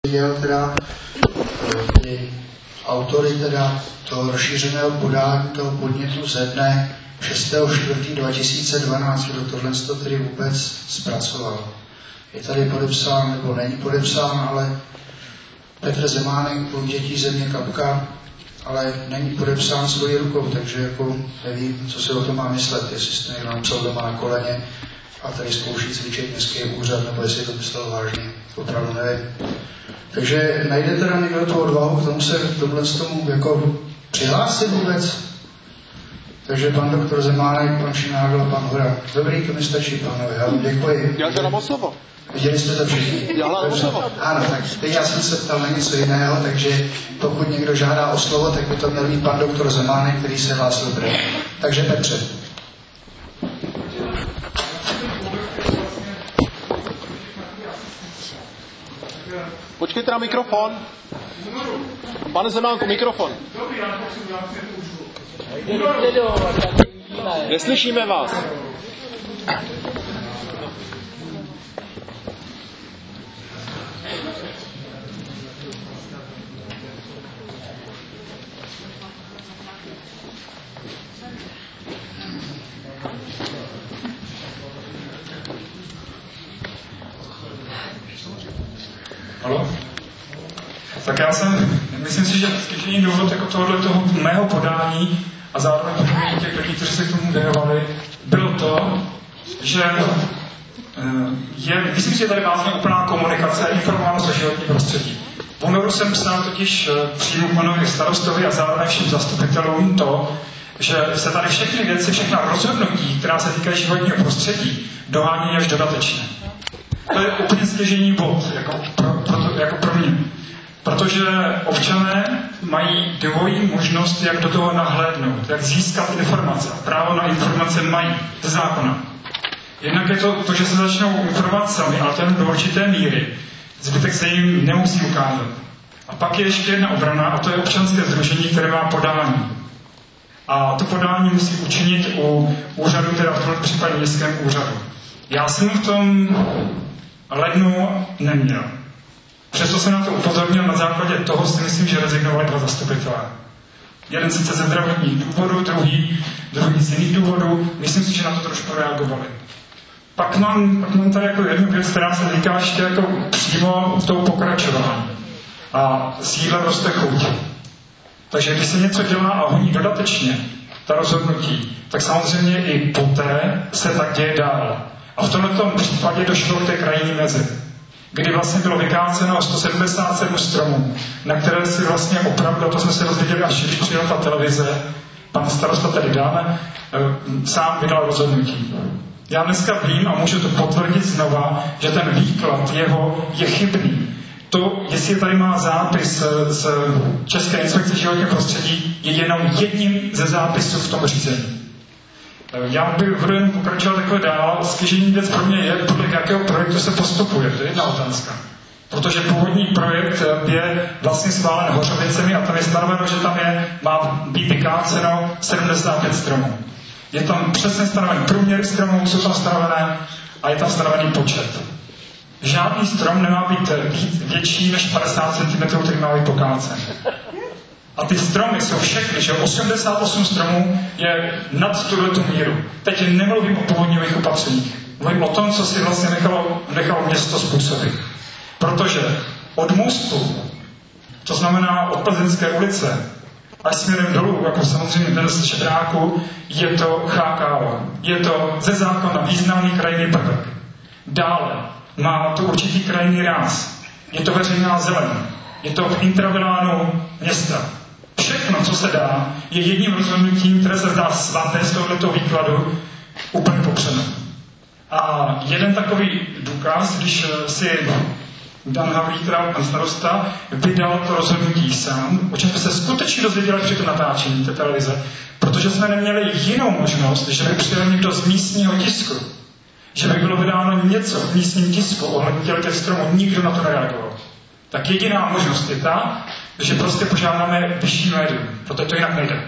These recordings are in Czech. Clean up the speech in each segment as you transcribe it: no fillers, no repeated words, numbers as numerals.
viděl teda ty autory teda toho rozšířeného podání toho podnětu ze dne 6.4.2012, kdo tohle tedy vůbec zpracoval. Je tady podepsán, nebo není podepsán, ale Petr Zemánek, dětí země Kapka, ale není podepsán svojí rukou, takže jako nevím, co si o tom má myslet, jestli jste někdo napsal doma na koleně a tady zkouší cvičit městský úřad, nebo jestli to myslel vážně, opravdu nevím. Takže najde teda někdo tu odvahu k tomu se k tomu jako přihlásit vůbec. Takže pan doktor Zemánek, pan Šinágl a pan Hora. Dobrý, to mi stačí, pánové, já vám děkuji. Já žádám o slovo. Viděli jste to všichni? Já žádám o slovo. Ano, tak teď já jsem se ptal na něco jiného, takže pokud někdo žádá o slovo, tak by to měl být pan doktor Zemánek, který se hlásil první. Takže Petře. Počkejte na mikrofon. Pane Zemánku, mikrofon. Neslyšíme vás. Halo? Tak já myslím si, že jediný důvod jako tohoto mého podání a zároveň těch lidí, kteří se k tomu věnovali, bylo to, že myslím si, že tady vlastně úplná komunikace a informovanost o životním prostředí. V únoru jsem psal totiž přímo panovi starostovi a zároveň všem zastupitelům to, že se tady všechny věci, všechna rozhodnutí, která se týkají životního prostředí, dohání až dodatečně. To je úplně stěžejní bod, jako pro mě. Protože občané mají dvojí možnost, jak do toho nahlédnout, jak získat informace. Právo na informace mají ze zákona. Jednak je to, že se začnou informovat sami, ale to jen do určité míry. Zbytek se jim nemusí ukázat. A pak je ještě jedna obrana, a to je občanské sdružení, které má podání. A to podání musí učinit u úřadu, teda v případě městském úřadu. Já jsem v tom lednu neměl. Přesto jsem na to upozornil, na základě toho si myslím, že rezignovali 2 zastupitelé. Jeden sice ze zdravotních důvodů, druhý z jiných důvodů. Myslím si, že na to trošku reagovali. Pak mám tady jako jednu věc, která se týká ještě jako přímo tou pokračování. A s jídlem roste chuť. Takže když se něco dělá a honí dodatečně ta rozhodnutí, tak samozřejmě i poté se tak děje dál. A v tomto případě došlo k té krajní mezi, kdy vlastně bylo vykáceno 177 stromů, na které si vlastně opravdu, to jsme se dozvěděli, až když přijela ta televize, pan starosta tedy dáme, sám vydal rozhodnutí. Já dneska vím a můžu to potvrdit znova, že ten výklad jeho je chybný. To, jestli tady má zápis z České inspekce životního prostředí, je jenom jedním ze zápisů v tom řízení. Já bych budu jen pokračovat takhle dál. Stěžejní věc pro mě je, podle jakého projektu se postupuje. To je jedna otázka. Protože původní projekt je vlastně schválen Hořovicemi a tam je stanoveno, že tam má být vykáceno 75 stromů. Je tam přesně stanovený průměr stromů, jsou tam stanovené a je tam stanovený počet. Žádný strom nemá být větší než 50 cm, který má být pokácen. A ty stromy jsou všechny, že 88 stromů je nad tuhletu míru. Teď nemluvím o původních opatřeních. Mluvím o tom, co si vlastně nechalo město způsobit. Protože od Můstku, to znamená od Plzeňské ulice, až směrem dolů, jako samozřejmě dnes Šedráku, je to CHKO. Je to ze zákona významný krajinný prvek. Dále má to určitý krajinný ráz. Je to veřejná zeleň. Je to v intravilánu města. Všechno, co se dá, je jedním rozhodnutím, které se zdá svaté z tohoto výkladu, úplně popřeno. A jeden takový důkaz, když si Dan Havlík, pan starosta, vydal to rozhodnutí sám, o čem jsme se skutečně dozvěděli při tom natáčení té televize, protože jsme neměli jinou možnost, že by přijel někdo z místního tisku, že by bylo vydáno něco v místním tisku ohledně těch stromů, nikdo na to nereagoval. Tak jediná možnost je ta, že prostě požádáme vyšší médium, protože to jinak nejde.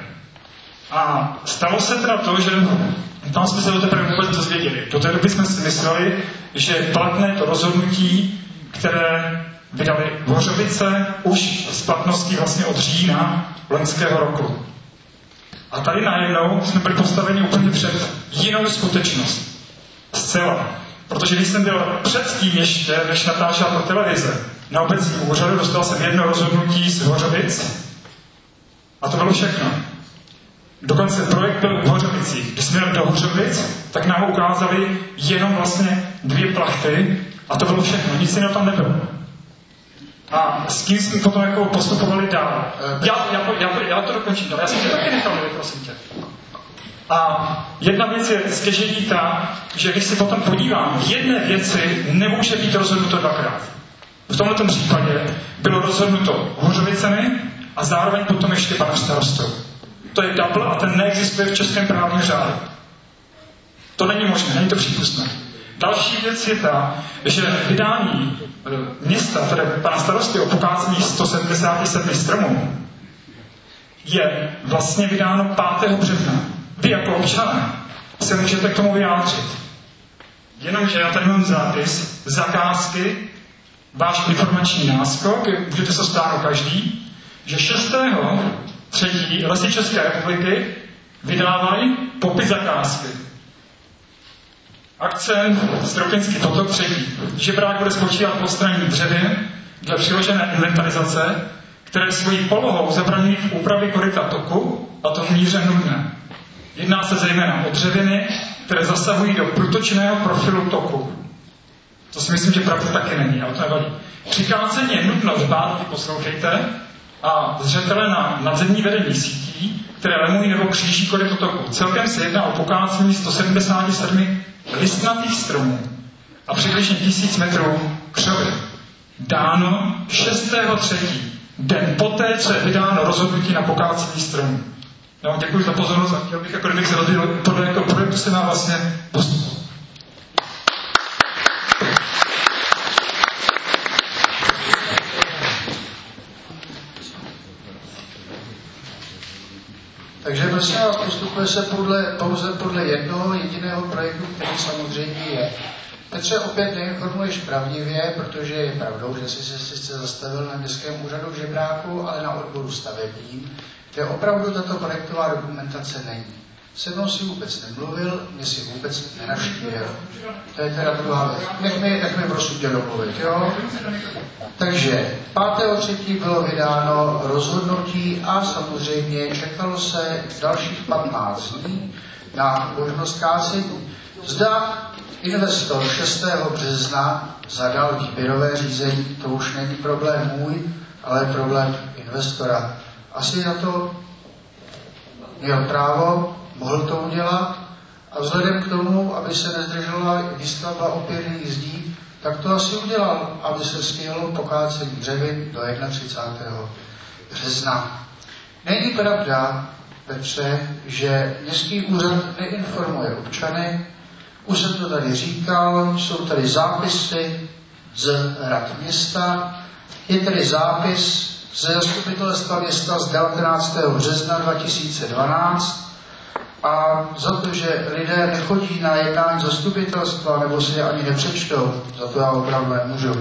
A stalo se teda to, že tam jsme se do teprve vůbec dozvěděli. Do té doby jsme si mysleli, že platné to rozhodnutí, které vydali Hořovice už s platností vlastně od října loňského roku. A tady najednou jsme byli postaveni úplně před jinou skutečnost. Zcela. Protože když jsem byl předtím ještě, než natáčela pro televize, na obecním úřadu dostal jsem jedno rozhodnutí z Hořovic a to bylo všechno. Dokonce projekt byl v Hořovicích. Když jsme jeli do Hořovic, tak nám ukázali jenom vlastně 2 plachty a to bylo všechno. Nic jiného tam nebylo. A s kým jsme potom jako postupovali dál? Já to dokončím. Já jsem tě taky nechal mluvit, prosím tě. A jedna věc je stěžení ta, že když si potom podívám, jedné věci nemůže být rozhodnuto 2krát. V tomto případě bylo rozhodnuto Hořovicemi a zároveň potom ještě panem starostou. To je double a ten neexistuje v českém právním řádu. To není možné, není to přípustné. Další věc je ta, že vydání města, tedy pana starosty o pokácení 177 stromů, je vlastně vydáno 5. března. Vy jako občané se můžete k tomu vyjádřit. Jenomže já tady mám zápis, zakázky, váš informační náskok, můžete se stáhnout každý, že 6.3. Lesy České republiky vydávají popis zakázky. Akce Stropinský potok 3. Žebrák bude spočívat v odstranění dřevin dle přiložené inventarizace, které svojí polohou zabraňují v úpravě koryta toku, a to v míře nutné. Jedná se zejména o dřeviny, které zasahují do průtočného profilu toku. To si myslím, že pravda taky není, ale to nevadí. Při kácení je nutno dbát, poslouchejte, a zřetele na nadzemní vedení sítí, které lemují nebo kříží koryto toku. Celkem se jedná o pokácení 177 listnatých stromů a přibližně 1000 metrů křovy. Dáno 6.3. den poté, co je vydáno rozhodnutí na pokácení stromů. Já vám děkuji za pozornost a chtěl bych, jako kdybych se rozvíjel podle jako projektu se má vlastně postupovat. Takže prosím vás, postupuje se pouze podle jednoho jediného projektu, který samozřejmě je. Petře, opět neinformuješ pravdivě, protože je pravdou, že jsi se sice zastavil na městském úřadu v Žebráku, ale na odboru stavebním, kde opravdu tato projektová dokumentace není. Se mnou si vůbec nemluvil, mě si vůbec nenavštívil. To je teda druhá věc. Nech mi prosím tě domluvit, jo? Takže 5.3. bylo vydáno rozhodnutí a samozřejmě čekalo se dalších 15 dní na možnost kácení. Zda investor 6. března zadal výběrové řízení, to už není problém můj, ale problém investora. Asi na to měl právo, mohl to udělat a vzhledem k tomu, aby se nezdržela výstavba opěrných zdí, tak to asi udělal, aby se stihlo pokácení dřevin do 31. března. Není pravda, Petře, že městský úřad neinformuje občany. Už jsem to tady říkal, jsou tady zápisy z rad města, je tady zápis ze zastupitelstva města z 19. března 2012 a za to, že lidé nechodí na jednání zastupitelstva nebo si je ani nepřečtou, za to já opravdu nemůžu.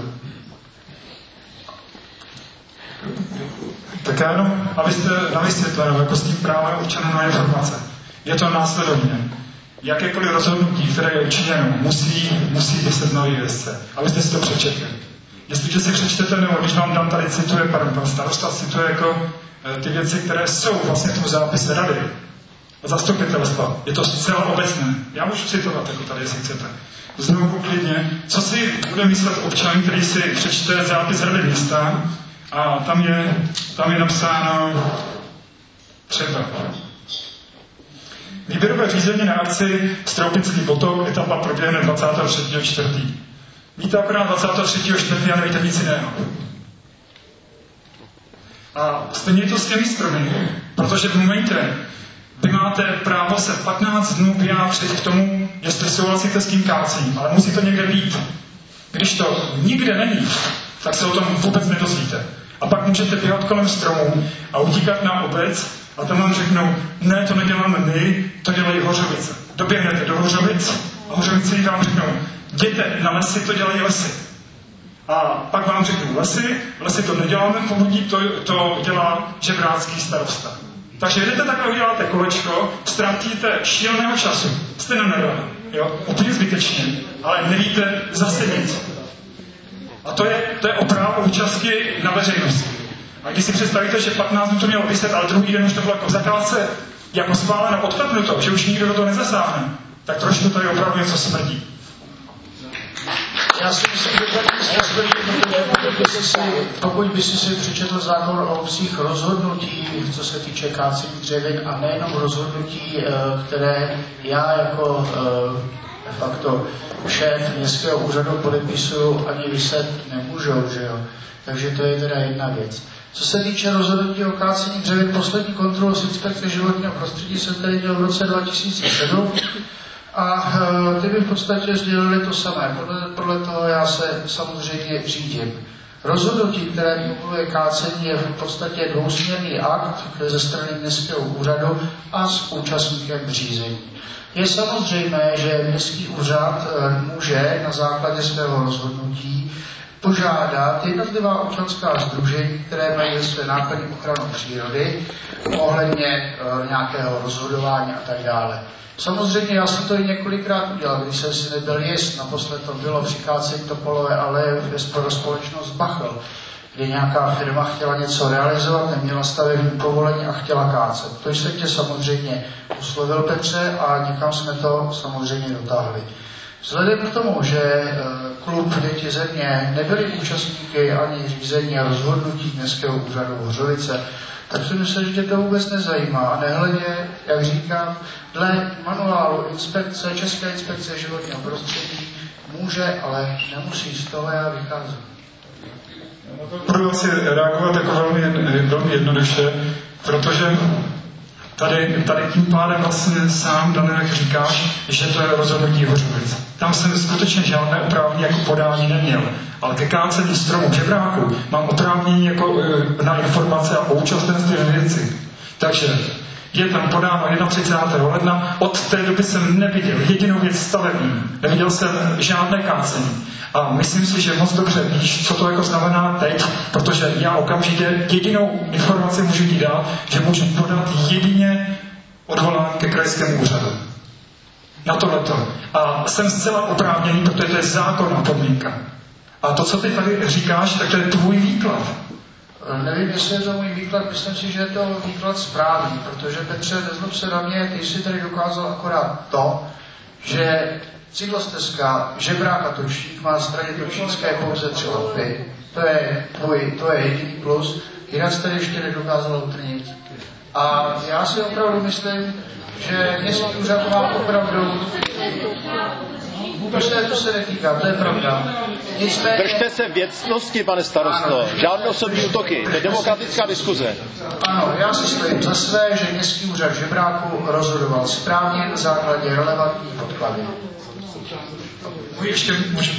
Tak já jenom, abyste na vysvětlenou, jako s tím právem občanů na informace. Je to následovně. Jakékoliv rozhodnutí, které je učiněno, musí vyset na vývězce, abyste si to přečetli. Jestliže si přečtete, nebo když vám dám tady cituje, pan starosta cituje jako ty věci, které jsou vlastně v tom zápise rady, zastupitelstva, je to zcela obecné. Já můžu citovat, jako tady, jestli chcete. Znovu klidně, co si bude myslet občan, který si přečte zápis rady města, a tam je napsáno třeba. Výběrové řízení na akci Stropinský potok, etapa proběhne 23.4. Víte akorát 23.4. a nevíte nic jiného. A stejně je to s těmi stromy, protože v momentě, vy máte právo se 15 dnů vyjádřit k tomu, jestli souhlasíte s tím kácením, ale musí to někde být. Když to nikde není, tak se o tom vůbec nedozvíte. A pak můžete běhat kolem stromů a utíkat na obec a tam vám řeknou, ne, to neděláme my, to dělají Hořovice. Doběhnete do Hořovic a Hořovici vám řeknou, jděte na lesy, to dělají lesy. A pak vám řeknu lesy to neděláme povodí, to dělá žebrácký starosta. Takže jdete takhle, uděláte kolečko, ztratíte šíleného času, jste na neradu, jo, úplně zbytečně, ale nevíte zase nic. A to je o právo účasti na veřejnosti. A když si představíte, že 15 dnů to mělo vyset, ale druhý den už to bylo jako zakázce, jako schváleno, odklepnuto, že už nikdo do toho nezasáhne, tak trošku tady opravdu něco smrdí. Já si myslím, že tady smrdí, protože pokud by si přečetl zákon o obcích rozhodnutí, co se týče kácení dřevin, a nejenom rozhodnutí, které já jako de facto šéf městského úřadu podepisuju, ani vyset nemůžou, že jo. Takže to je teda jedna věc. Co se týče rozhodnutí o kácení dřevin, poslední kontrolu z inspekce životního prostředí jsem tady dělal v roce 2007 a ty by v podstatě sdělili to samé. Podle toho já se samozřejmě řídím. Rozhodnutí, které mluvuje kácení, je v podstatě dvousměrný akt ze strany městského úřadu a s účastníkem řízení. Je samozřejmé, že městský úřad může na základě svého rozhodnutí požádat jednotlivá občanská sdružení, které mají ve své nákladní ochranu přírody, ohledně nějakého rozhodování a tak dále. Samozřejmě já jsem to i několikrát udělal, když jsem si nebyl jist, naposled to bylo při kácení Topolové aleje pro společnost Bachl, kde nějaká firma chtěla něco realizovat, neměla stavební povolení a chtěla kácet. To jsem tě samozřejmě oslovil, Petře, a někam jsme to samozřejmě dotáhli. Vzhledem k tomu, že klub Děti země nebyli účastníky ani řízení a rozhodnutí městského úřadu Hořovice, tak si myslím, že to vůbec nezajímá. A nehledě, jak říkám, dle manuálu inspekce, České inspekce životního prostředí může, ale nemusí, z toho já vycházím. Budu asi reagovat jako velmi jednoduše, protože tady tím pádem vlastně sám, Daniel, říkáš, že to je rozhodnutí Hořovic. Tam jsem skutečně žádné oprávnění jako podání neměl. Ale ke kácení stromů žebráku mám oprávnění jako na informace a o účastenství ve věci. Takže je tam podáno 31. ledna, od té doby jsem neviděl jedinou věc stavební. Neviděl jsem žádné kácení. A myslím si, že moc dobře víš, co to jako znamená teď, protože já okamžitě jedinou informaci můžu ti dát, že můžu podat jedině odvolání ke krajskému úřadu. Na tohleto. A jsem zcela oprávněný, protože to je zákonná podmínka. A to, co ty tady říkáš, tak to je tvůj výklad. Nevím, jestli je to můj výklad, myslím si, že je to výklad správný, protože Petře, nezlob se na mě, ty jsi tady dokázal akorát to, že cyklostezka Žebrák a Točník má straně točínské pouze 3 lampy. To je jediný plus. Jinak jste ještě nedokázal utrnit. A já si opravdu myslím, že městský úřad má opravdu... Vůbec to se netýká, to je pravda. Držte se věcnosti, pane starosto. Žádné osobní útoky. To je demokratická diskuze. Ano, já si stojím za své, že městský úřad Žebráku rozhodoval správně na základě relevantních podkladů. Ještě můžu.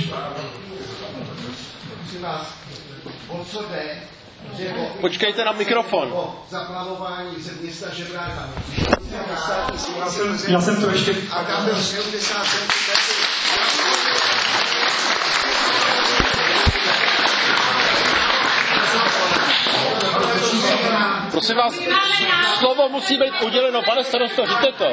Počkejte na mikrofon. Zaplavování města Žebráka. Já jsem to ještě... A tam byl 70 cm. Prosím vás, slovo musí být uděleno, pane starosto, říte to.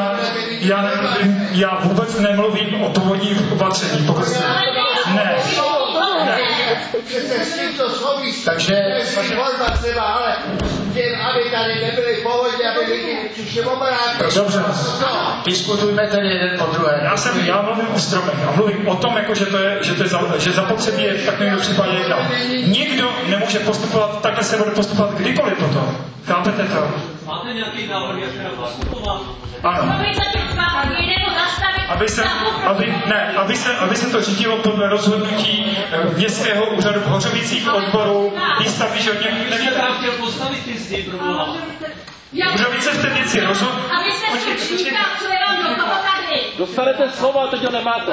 Já vůbec nemluvím o povodních opatření, pokud ne. Přece s tím to souvisí. Takže volba třeba, ale aby tady nebyly povodně, aby lidi přišli obrát. dobře, diskutujme tedy jeden po druhé. Já mluvím o stromech a mluvím o tom, jako, že zapotřebí je v takovém případě jednat. Nikdo nemůže postupovat, takhle se bude postupovat kdykoliv potom. Chápete to? Máte nějaký návrh, jak teda postupovat? Ano. Aby se to řídilo podle rozhodnutí městského úřadu v Hořovicích, odboru výstavby životního Vy jste tam chtěl postavit ty zdi, pro boha. Hořovice v té věci rozhodl. Dostanete slovo a teď ho nemáte.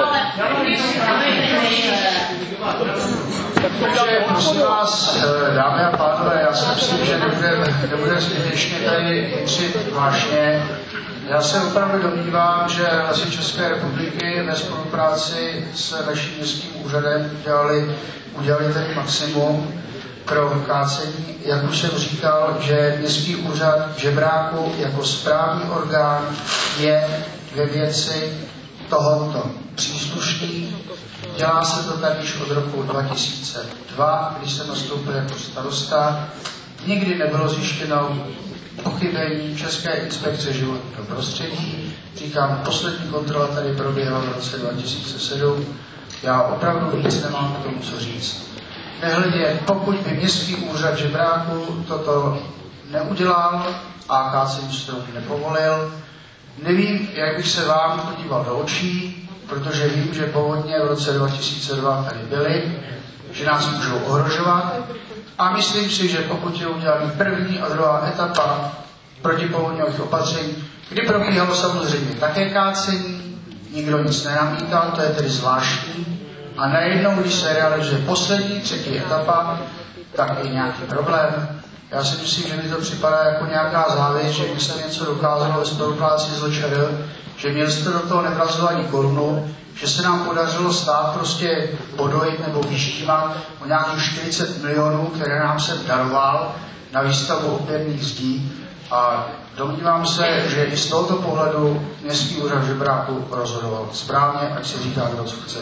Takže prosím vás, dámy a pánové, já si myslím, že nebude zbytečně tady jitřit vážně. Já se opravdu domnívám, že Lesy České republiky ve spolupráci s naším městským úřadem dělali udělali tady maximum pro kácení. Jak už jsem říkal, že Městský úřad Žebráku jako správní orgán je ve věci tohoto příslušný. Dělá se to tady již od roku 2002, když jsem nastoupil jako starosta. Nikdy nebylo zjištěno pochybení České inspekce životního prostředí. Říkám, poslední kontrola tady proběhla v roce 2007. Já opravdu víc nemám k tomu co říct. Nehledě, pokud by Městský úřad Žebráku toto neudělal a kácení stromů nepovolil, nevím, jak bych se vám podíval do očí, protože vím, že povodně v roce 2002 tady byly, že nás můžou ohrožovat a myslím si, že pokud je udělaný první a druhá etapa protipovodňových opatření, kdy probíhalo samozřejmě také kácení, nikdo nic nenamítal, to je tedy zvláštní, a najednou, když se realizuje poslední, třetí etapa, tak je nějaký problém. Já si myslím, že mi to připadá jako nějaká závěť, že když se něco dokázalo ve spolupráci s LČR, že město do toho nevrazilo ani korunu, že se nám podařilo stát prostě podojit nebo vyštímat o nějakých 40 milionů, které nám se daroval na výstavu opěrných zdí. A domnívám se, že i z tohoto pohledu Městský úřad Žebráku rozhodoval správně, ať se říká, kdo co chce.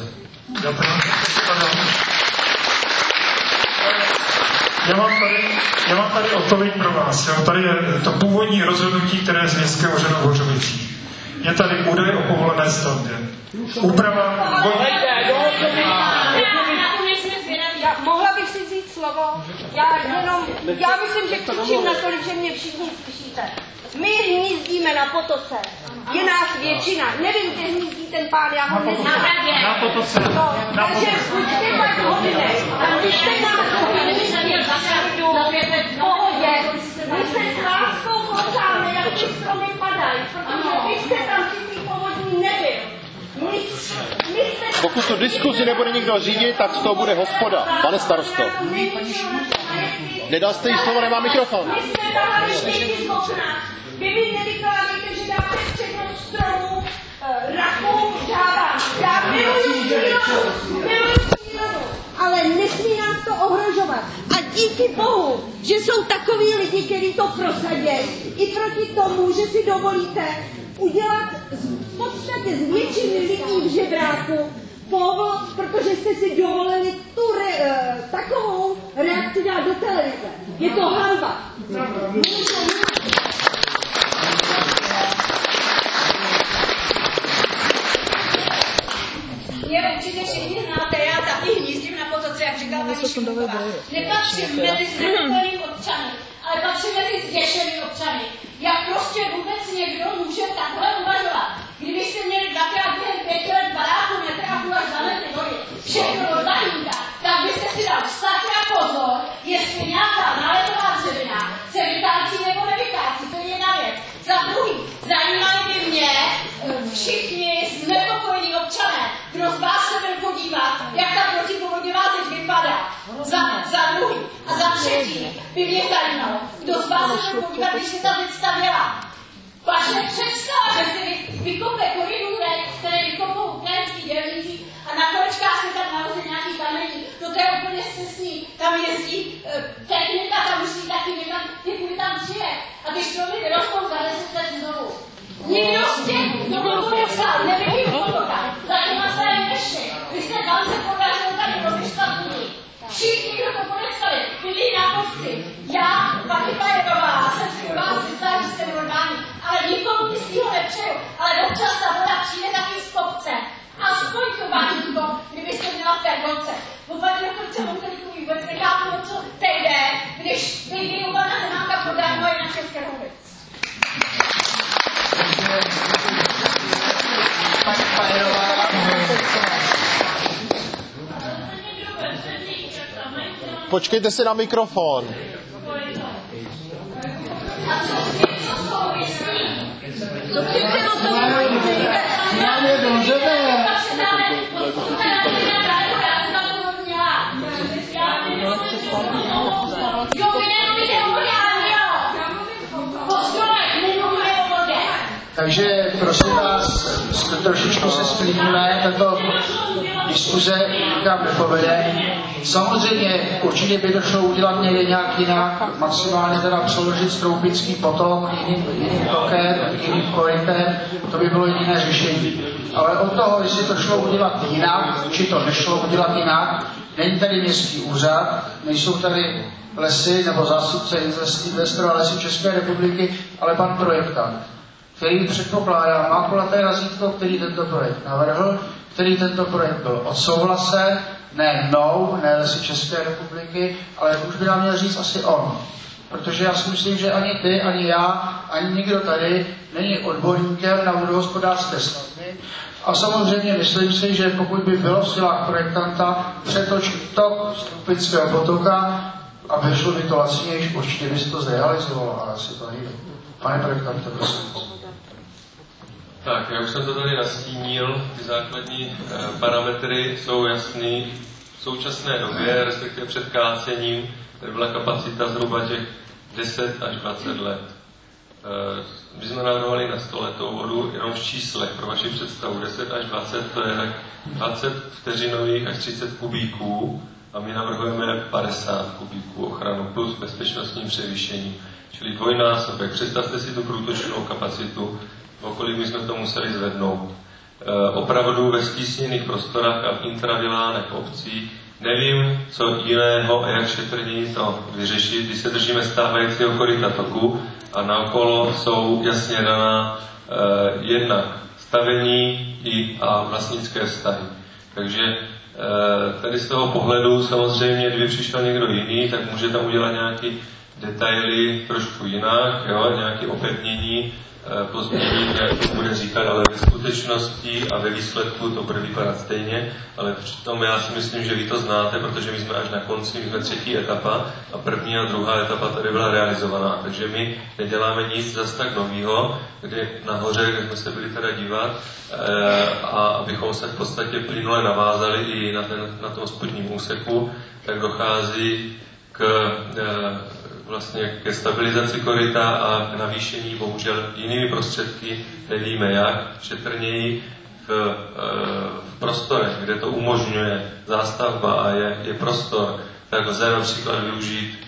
Já mám tady odpověď pro vás. Jo? Tady je to původní rozhodnutí, které je z Městského úřadu v Hořovicích. Je tady údaj o povolené stavbě. Úprava... Mohla bych si vzít slovo? Já myslím, že křičím natolik, že mě všichni slyšíte. My hnízdíme na Potoce. Je nás většina. Nevím, kde hnízdí ten pán, já ho neznám. Na Potoce. Takže buďte tak hodné. A buďte nás hodné. V pohodě. My se s láskou koukáme, jak ty stromy padají. Protože vy jste tam při povodní nebyl. Pokud tu diskuzi nebude nikdo řídit, tak z toho bude hospoda. Pane starosto. Nedal jste jí slovo, nemá mikrofon. My jsme dávali všichni vy mi nevykládejte, že dáte přednost stromů, raků, žádám. Já miluji přírodu, ale nesmí nás to ohrožovat. A díky Bohu, že jsou takoví lidi, kteří to prosadí, i proti tomu, že si dovolíte udělat v podstatě z většiny lidí v Žebráku povod, protože jste si dovolili takovou reakci dát do televize. Je to hanba. Mě určitě všichni znáte, já taky hnízdím na Potoce, jak říkala paní Škůrková. Nepatřím mezi znepokojenými občany, ale patřím mezi zděšenými občany. Jak prostě vůbec někdo může takhle uvažovat? Kdybyste měli dvakrát během 5 let baráku, metráku až za metry vody, všechno od bahínka, tak byste si dal sakra pozor, jestli nějaká náletová dřevina se vytáčí nebo nevytáčí, to je jedna věc. Za druhý, zajímají by mě všichni znepokojení občané, kdo z vás se byl podívat, jak ta protipovodňová zeď vypadá. Za druhý. A za třetí by mě zajímalo, kdo z vás se byl podívat, když se ta zeď stavěla. Vaše představa, že si vykope koridůrek, které vykopou ukrajinský dělníci a na kolečkách se tam navozí nějaký kamení, to je úplně scesný, tam jezdí technika, tam musí taky někam, ty půjde tam přijet a ty stromy vyrostou za 10 let znovu. Nikdo z těch, kdo to nepsal, nevidím fotoka, zatím na své neši, vy jste tam se podařil tady rozlištat lidi. Všichni, kdo to podepsali, byli na kopci. Já, Paky Pajerová, jsem si u vás myslela, že jste normální, ale nikomu nic nepřeju, ale občas ta voda přijde taky z kopce. Aspoň to bahínko, kdybyste měla v té vodce. Vůbec dokonce Montelíku vůbec nechápu, o co teď jde, když vyuvaná Zemánka podarmo je na České Houbic. Počkejte si na mikrofon. Takže prosím vás, trošičku se sklidníme, tato diskuze nikam nepovede. Samozřejmě určitě by to šlo udělat někde nějak jinak, maximálně teda přeložit Stroupický potok jiným tokem, jiným korytem, to by bylo jediné řešení. Ale od toho, jestli to šlo udělat jinak, či to nešlo udělat jinak, není tady městský úřad, nejsou tady lesy nebo zástupce investora Lesy České republiky, ale pan projektant, který předpokládá, má kulaté razítko, který tento projekt navrhl, který tento projekt byl odsouhlasen, ne mnou, ne Lesy České republiky, ale už by nám měl říct asi on. Protože já si myslím, že ani ty, ani já, ani nikdo tady není odborníkem na vodohospodářské stavby. A samozřejmě myslím si, že pokud by bylo v silách projektanta přetočit tok Stroupického potoka a vyšlo by to lacinější, určitě by se to zrealizovalo, ale asi to nejde. Pane projektante, prosím. Tak, já už jsem to tady nastínil, ty základní parametry jsou jasný. V současné době, respektive před kácením, tady byla kapacita zhruba těch 10 až 20 let. My jsme navrhovali na 100 letou vodu, jenom v číslech, pro vaši představu, 10 až 20, to je tak 20 vteřinových až 30 kubíků a my navrhujeme 50 kubíků ochranu plus bezpečnostní převýšení, čili dvojnásobek. Představte si tu průtočnou kapacitu, v okolí my jsme to museli zvednout. Opravdu ve stísněných prostorách a v intravilánech obcí nevím, co jiného a jak šetrněji to vyřešit, když se držíme stávajícího koryta toku a naokolo jsou jasně daná jednak stavení a vlastnické vztahy. Takže tady z toho pohledu samozřejmě, kdyby přišel někdo jiný, tak může tam udělat nějaké detaily trošku jinak, jo, nějaké opevnění, pozměnit, jak to bude říkat, ale ve skutečnosti a ve výsledku to bude vypadat stejně, ale přitom já si myslím, že vy to znáte, protože my jsme až na konci, my jsme třetí etapa a první a druhá etapa tady byla realizovaná, takže my neděláme nic zase tak novýho, kde nahoře, kde jsme se byli teda dívat a abychom se v podstatě plynule navázali i na tom spodním úseku, tak dochází vlastně ke stabilizaci koryta a k navýšení, bohužel jinými prostředky, nevíme jak, šetrněji v prostorech, kde to umožňuje zástavba a je prostor, tak lze například využít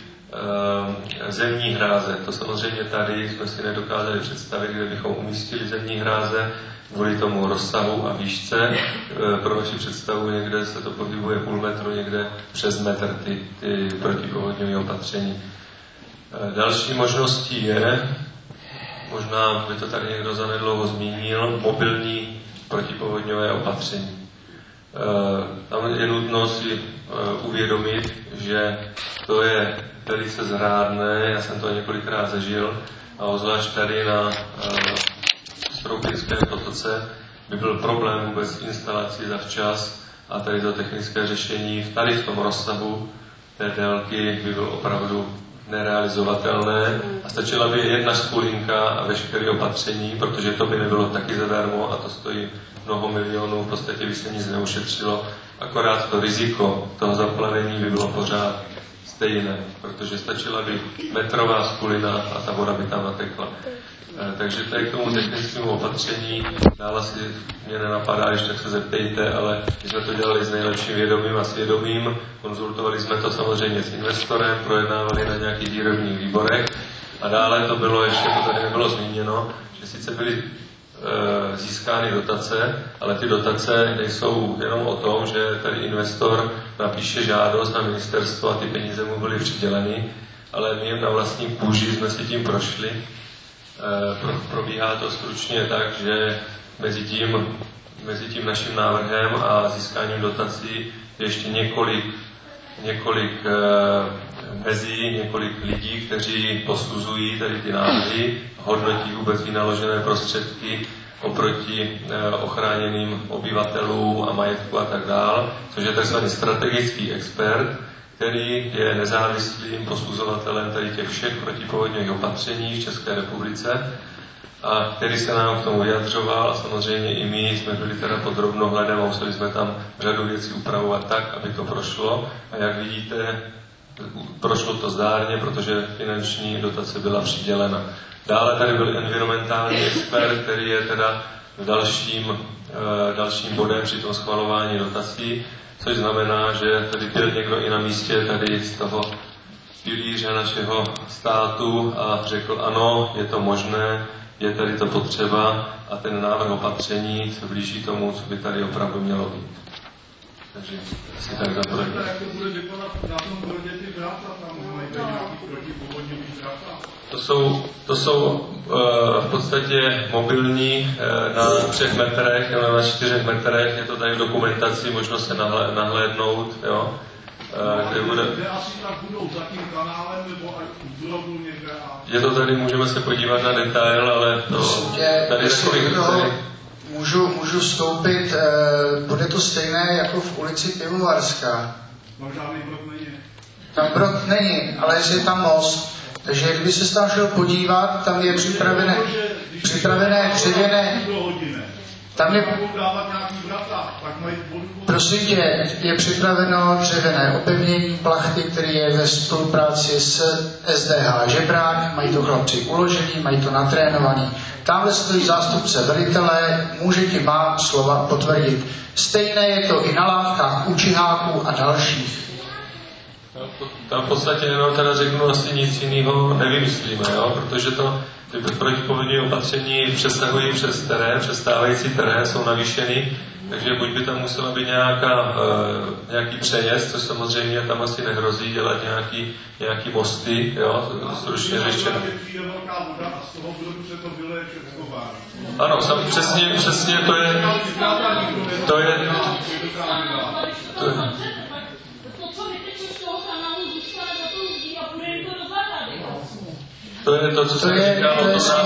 zemní hráze. To samozřejmě tady jsme si nedokázali představit, kde bychom umístili zemní hráze kvůli tomu rozsahu a výšce. Pro vaši představu někde se to pohybuje půl metru, někde přes metr ty protipovodňové opatření. Další možností je, možná by to tady někdo zanedlouho zmínil, mobilní protipovodňové opatření. Tam je nutno si uvědomit, že to je velice zrádné, já jsem to několikrát zažil, a obzvlášť tady na Stroupickém potoce by byl problém vůbec instalací zavčas a tady to technické řešení tady v tom rozsahu té délky by bylo opravdu nerealizovatelné a stačila by jedna špulinka a veškeré opatření, protože to by nebylo taky zadarmo a to stojí mnoho milionů, v podstatě by se nic neušetřilo, akorát to riziko toho zaplavení by bylo pořád stejné, protože stačila by metrová špulina a ta voda by tam natekla. Takže to je k tomu technickému opatření. Dále si mě nenapadá, ještě tak se zeptejte, ale my jsme to dělali s nejlepším vědomím a svědomím. Konzultovali jsme to samozřejmě s investorem, projednávali na nějakých výrobních výborech. A dále to bylo, ještě to tady nebylo zmíněno, že sice byly získány dotace, ale ty dotace nejsou jenom o tom, že tady investor napíše žádost na ministerstvo a ty peníze mu byly přiděleny, ale my na vlastní kůži jsme si tím prošli. Probíhá to stručně tak, že mezi tím naším návrhem a získáním dotací je ještě několik mezí, několik lidí, kteří posuzují tady ty návrhy, hodnotí vůbec vynaložené prostředky oproti ochráněným obyvatelům a majetku a tak dál, což je takzvaný strategický expert, který je nezávislým posuzovatelem tady těch všech protipovodňových opatření v České republice a který se nám k tomu vyjadřoval a samozřejmě i my jsme byli teda pod drobnohledem a museli jsme tam řadu věcí upravovat tak, aby to prošlo a jak vidíte, prošlo to zdárně, protože finanční dotace byla přidělena. Dále tady byl environmentální expert, který je teda dalším bodem při tom schvalování dotací, což znamená, že tady byl někdo i na místě tady z toho pilíře našeho státu a řekl ano, je to možné, je tady to potřeba a ten návrh opatření se blíží tomu, co by tady opravdu mělo být. Takže asi tak za to. Jak to bude vypadat na tom Brodě ty vrata, tam mají nějaký protipovodňový vrata? To jsou v podstatě mobilní na 3 metrech nebo na 4 metrech, je to tady v dokumentaci, možno se nahlédnout, jo. Kde bude... asi tak budou za tím kanálem, nebo budou někde a... Je to tady, můžeme se podívat na detail, ale to tady takových... Můžu vstoupit, bude to stejné jako v ulici Pivovarská. Tam žádný brod není. Tam brod není, ale je tam most. Takže kdyby se tam šel podívat, tam je připravené dřevěné... Tam je... Prosím tě, je připraveno dřevěné opevnění plachty, který je ve spolupráci s SDH Žebrák, mají to chlapci uložený, mají to natrénovaný. Tamhle stojí zástupce velitele, může ti má slova potvrdit. Stejné je to i na lávkách u čiháků a dalších. Tam v podstatě jenom teda řeknu, asi nic jiného nevymyslíme, jo? Protože to ty protipovodní opatření přesahují přes terén, přes stávající terén, jsou navýšeny, takže buď by tam musela být nějaký přeněz, což samozřejmě tam asi nehrozí, dělat nějaký mosty, jo, stručně řečeno. Ano, přesně to je to je to, co jsem říkal.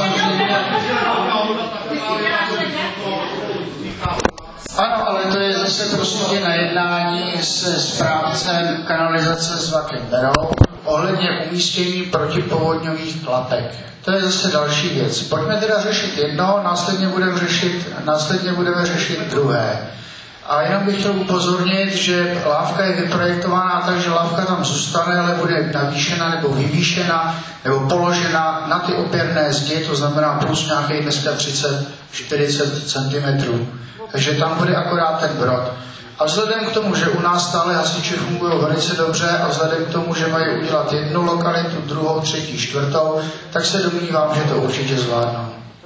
Ano, ale to je zase prostě na jednání se správcem kanalizace s Vakem Berou ohledně umístění protipovodňových klapek. To je zase další věc. Pojďme teda řešit jedno, následně budeme řešit druhé. A jenom bych chtěl upozornit, že lávka je vyprojektována tak, že lávka tam zůstane, ale bude navýšena nebo vyvýšena nebo položena na ty opěrné zdi, to znamená plus nějakých dneska 30-40 cm. Takže tam bude akorát ten brod. A vzhledem k tomu, že u nás stále hasiči fungují velice dobře a vzhledem k tomu, že mají udělat jednu lokalitu, druhou, třetí, čtvrtou, tak se domnívám, že to určitě zvládnou.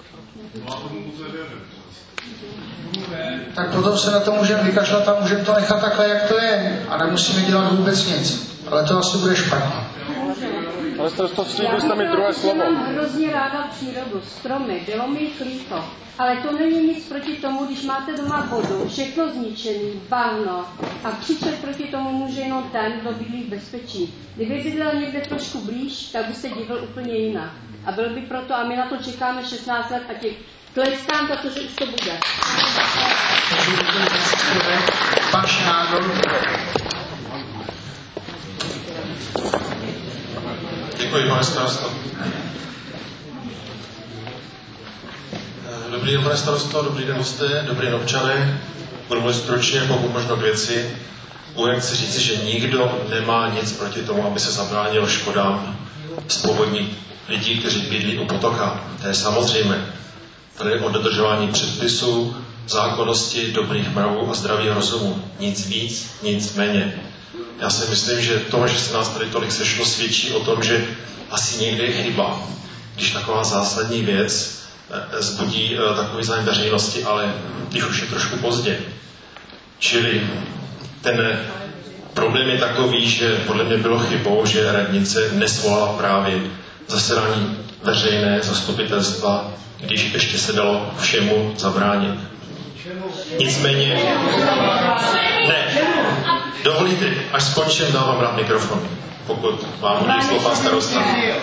Tak potom se na to můžeme vykašlat a můžeme to nechat takhle, jak to je. A nemusíme dělat vůbec nic. Ale to asi bude špatně. Ale to jste mi druhé slovo. Mám hrozně ráda přírodu, stromy, bylo mi jich líto. Ale to není nic proti tomu, když máte doma vodu, všechno zničený, bahno a křičet proti tomu může jenom ten, kdo bydlí v bezpečí. Kdyby bydlel někde trošku blíž, tak by se divil úplně jinak. A byl by proto, a my na to čekáme 16 let a těch tleskám, protože už to bude. Pan Šnágl. Děkuji, pane starosto. Dobrý den, pane starosto, dobrý den, hosté, dobrý den, občané. Budu mluvit stručně, pokud možno k věci. Úvodem chci říci, že nikdo nemá nic proti tomu, aby se zabránilo škodám z povodní lidí, kteří bydlí u potoka. To je samozřejmé. Tady je o dodržování předpisů, zákonnosti, dobrých mravů a zdravého rozumu. Nic víc, nic méně. Já si myslím, že to, že se nás tady tolik sešlo, svědčí o tom, že asi někde je chyba, když taková zásadní věc zbudí takový zájem veřejnosti, ale když už je trošku pozdě. Čili ten problém je takový, že podle mě bylo chybou, že radnice nesvolala právě zasedání veřejné zastupitelstva, když ještě se dalo všemu zabránit. Nicméně, ne, dovolíte, až skončím, dávám rád mikrofon, pokud vám bude slovo pan starosta.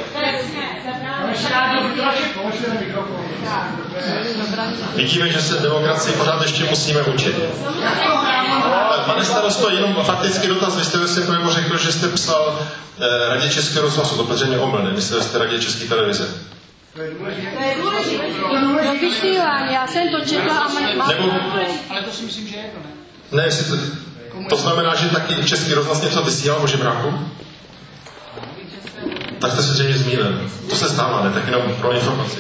Vidíme, že se demokracii pořád ještě musíme učit. Pane starosto, jenom faktický dotaz. Vy jste si to řekl, že jste psal Radě Českého rozhlasu, to protože neomylné. Myslel jste Radě České televize. To je důležité. Vysílání, já jsem to četla a ale to si myslím, že je to, ne? Ne, to znamená, že taky Český rozhlas něco vysílal o žebráku? Tak jste se zřejmě zmínil. To se stává, ne? Tak jenom pro informaci.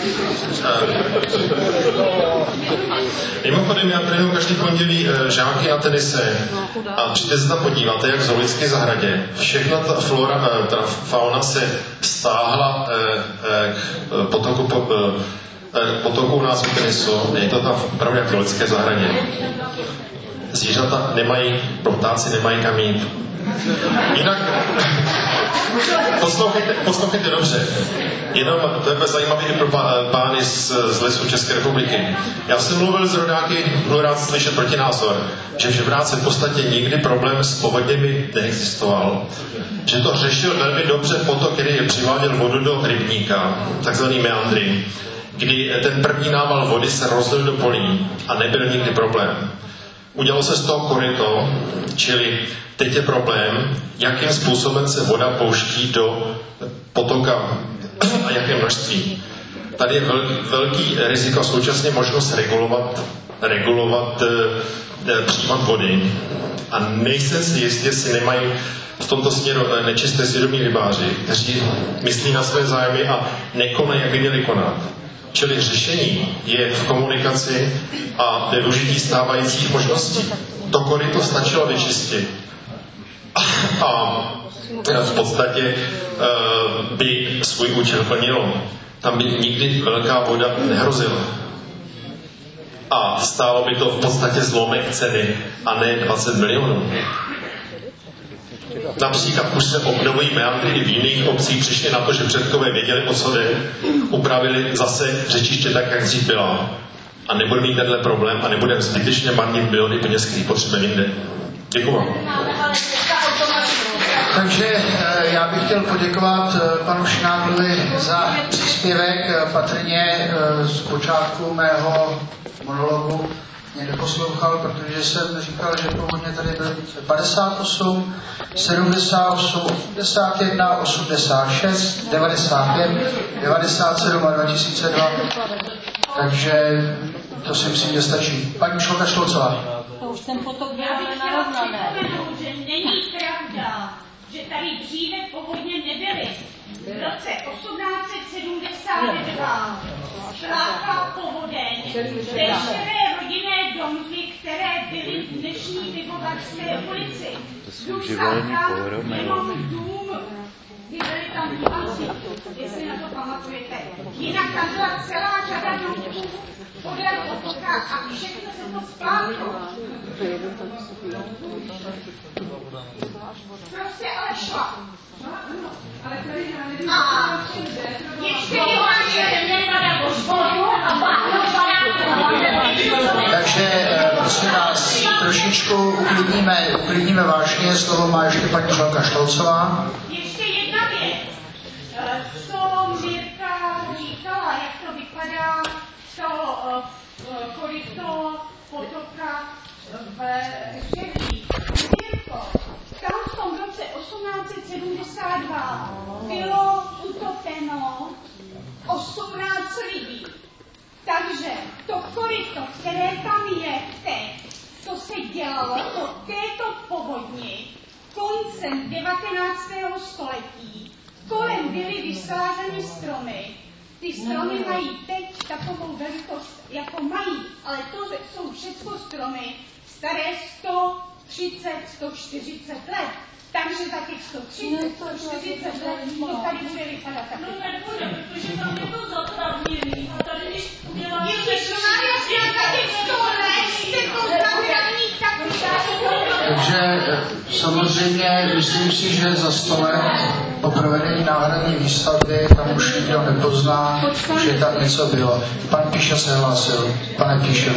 Mimochodem, já trénuji každý pondělí žáky na tenise a přijďte se tam podívat, jak v zoologické zahradě. Všechna ta flora, ta fauna se stáhla k potoku u nás u tenisu. Je to tam opravdu jak v zoologické zahradě. Zvířata nemají, ptáci nemají kam jít. Jinak, poslouchejte dobře. Jenom to je zajímavé i pro pány z lesů České republiky. Já jsem mluvil s rodáky, budu rád slyšet protinázor, že v Žebráce v podstatě nikdy problém s povodněmi neexistoval. Že to řešil velmi dobře potok, který přiváděl vodu do rybníka, takzvaný meandry, kdy ten první nával vody se rozlil do polí a nebyl nikdy problém. Udělalo se z toho koryto, čili teď je problém, jakým způsobem se voda pouští do potoka a jaké množství. Tady je velký riziko a současně možnost regulovat příjmat vody. A nejsem si jistě, jestli nemají v tomto směru nečisté svědomí rybáři, kteří myslí na své zájmy a nekonají, jak by měli konat. Čili řešení je v komunikaci a ve využití stávajících možností. To koryto stačilo vyčistit. A v podstatě by svůj účel plnilo. Tam by nikdy velká voda nehrozila. A stálo by to v podstatě zlomek ceny a ne 20 milionů. Například už se obnovují meandry i v jiných obcích, přišli na to, že předkové věděli, o co jde, upravili zase řečiště tak, jak dřív byla. A nebude mít tenhle problém a nebudeme zbytečně marnit miliony peněz, který potřebujeme jinde. Děkuji vám. Takže já bych chtěl poděkovat panu Šnáglovi za příspěvek. Patrně z počátku mého monologu mě neposlouchal, protože jsem říkal, že původně tady bylo 58, 78, 81, 86, 95, 97 a 2002. Takže to si myslím, že stačí. Paní Šolka Šlocová. To už ten potok děláme narovnané. Že není pravda, že tady dříve povodně nebyly. V roce 1872 spláchla povodeň veškeré rodinné domky, které byly v dnešní Pivovarské ulici. Zůstal tam jenom dům, byli tam diváci, jestli na to pamatujete. Jinak tam byla celá řada domků podél potoka a všechno se to spláchlo. Prostě ale šla. A ještě jedna Takže prosím vás, trošičku uklidníme vážně. Slovo má ještě paní Žalka Štolcová. Ještě jedna věc. Co Mirka říkala, jak to vypadá, to koryto potoka v Žehlí. Mirko, tam v tom roce 1872 bylo utopeno 18 lidí. Takže to koryto, které tam je teď, to se dělalo po této povodni koncem 19. století. Kolem byly vysázeny stromy. Ty stromy mají teď takovou velikost, jako mají, ale to jsou všechno stromy staré 130, 140 let. Takže za těch 130, 140 let to tady bude vypadat taky. No nebude, protože tam je to zatravněný. A tady když uděláme... Ježišmarja, za těch 100 let jste to zavraní taky. Takže samozřejmě myslím si, že za 100 let po provedení náhradní výstavby tam už nikdo nepozná, že tam něco bylo. Pan Píša se hlásil. Pane Píša.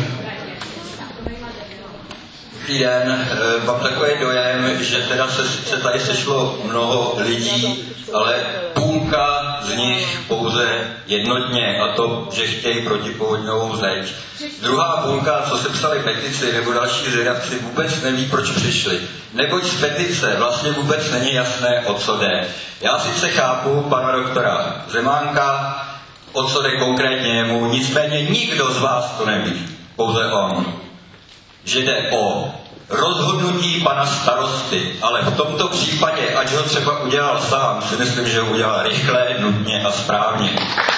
Dobrý den, mám takový dojem, že teda se tady sešlo mnoho lidí, ale půlka z nich pouze jednotně, a to, že chtějí protipovodňovou zeď. Druhá půlka, co se psali petici nebo další zvědavci, vůbec neví, proč přišli. Neboť z petice vlastně vůbec není jasné, o co jde. Já sice chápu pana doktora Zemánka, o co jde konkrétně jemu, nicméně nikdo z vás to neví, pouze on. Že jde o rozhodnutí pana starosty, ale v tomto případě, ať ho třeba udělal sám, si myslím, že ho udělal rychle, nutně a správně.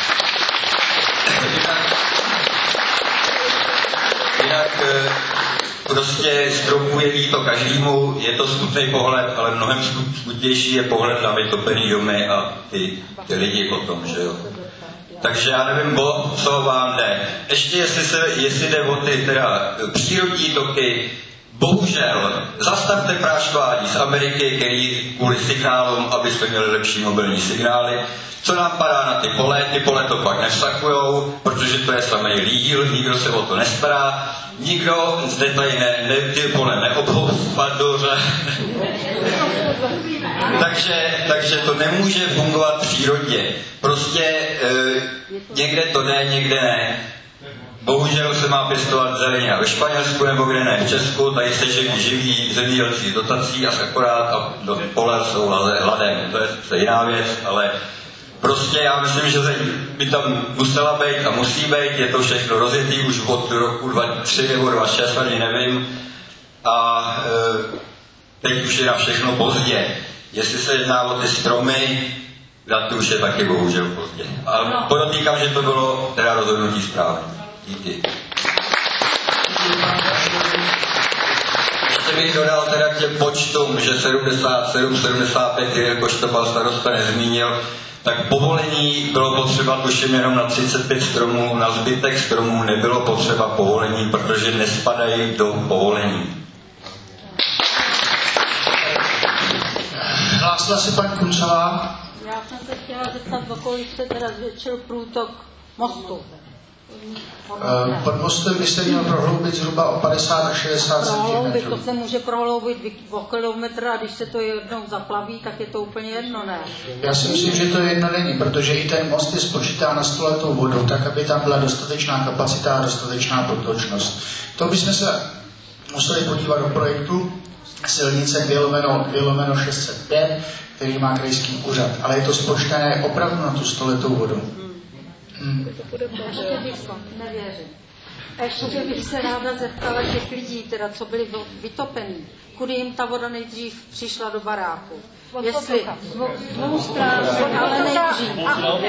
Jinak prostě stropu je líto každému, je to smutný pohled, ale mnohem smutnější je pohled na vytopený domy a ty lidi potom, že jo. Takže já nevím, o co vám jde. Ještě jestli jde o ty teda přírodní toky, bohužel, zastavte práškování z Ameriky, který kvůli signálům, aby jsme měli lepší mobilní signály. Co nám padá na ty pole to pak nevsakujou, protože to je samej líl, nikdo se o to nestará, nikdo zde tady ty pole neobhospodaře. takže to nemůže fungovat přírodně. Prostě někde to jde, někde ne. Bohužel se má pěstovat zeleně ve Španělsku nebo kde ne v Česku, tady se živí zemědělci z dotací a akorát a do pole jsou ladem. To je jiná věc, ale prostě já myslím, že by tam musela být a musí být, je to všechno rozjetý už od roku 2003 nebo 2006, ani nevím. A teď už je na všechno pozdě. Jestli se jedná o ty stromy, to už je taky bohužel pozdě. A podotýkám, že to bylo teda rozhodnutí správně. Díky. Ještě bych dodal teda k těm počtům, že 77, 75, jakož to pan starosta nezmínil, tak povolení bylo potřeba tuším jenom na 35 stromů, na zbytek stromů nebylo potřeba povolení, protože nespadají do povolení. Hlásila se paní Kuncová? Já jsem se chtěla zeptat, okolí se teda zvětšil průtok mostu. Pod mostem byste měl prohloubit zhruba o 50 až 60 cm. To se může prohloubit o kilometr a když se to jednou zaplaví, tak je to úplně jedno, ne? Já si myslím, že to jedno není, protože i ten most je spočítá na 100letou vodou, tak aby tam byla dostatečná kapacita a dostatečná protočnost. To bychom se museli podívat do projektu silnice 2/605, který má krajský úřad, ale je to spočítané opravdu na tu 100letou vodu. Nevěřím. Ještě bych se ráda zeptala těch lidí, teda, co byli vytopení, kudy jim ta voda nejdřív přišla do baráku. Jestli dvou stran, ale nejdřív.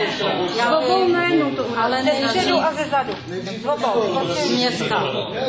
Ale nejdřív. A ze zadu. Z města.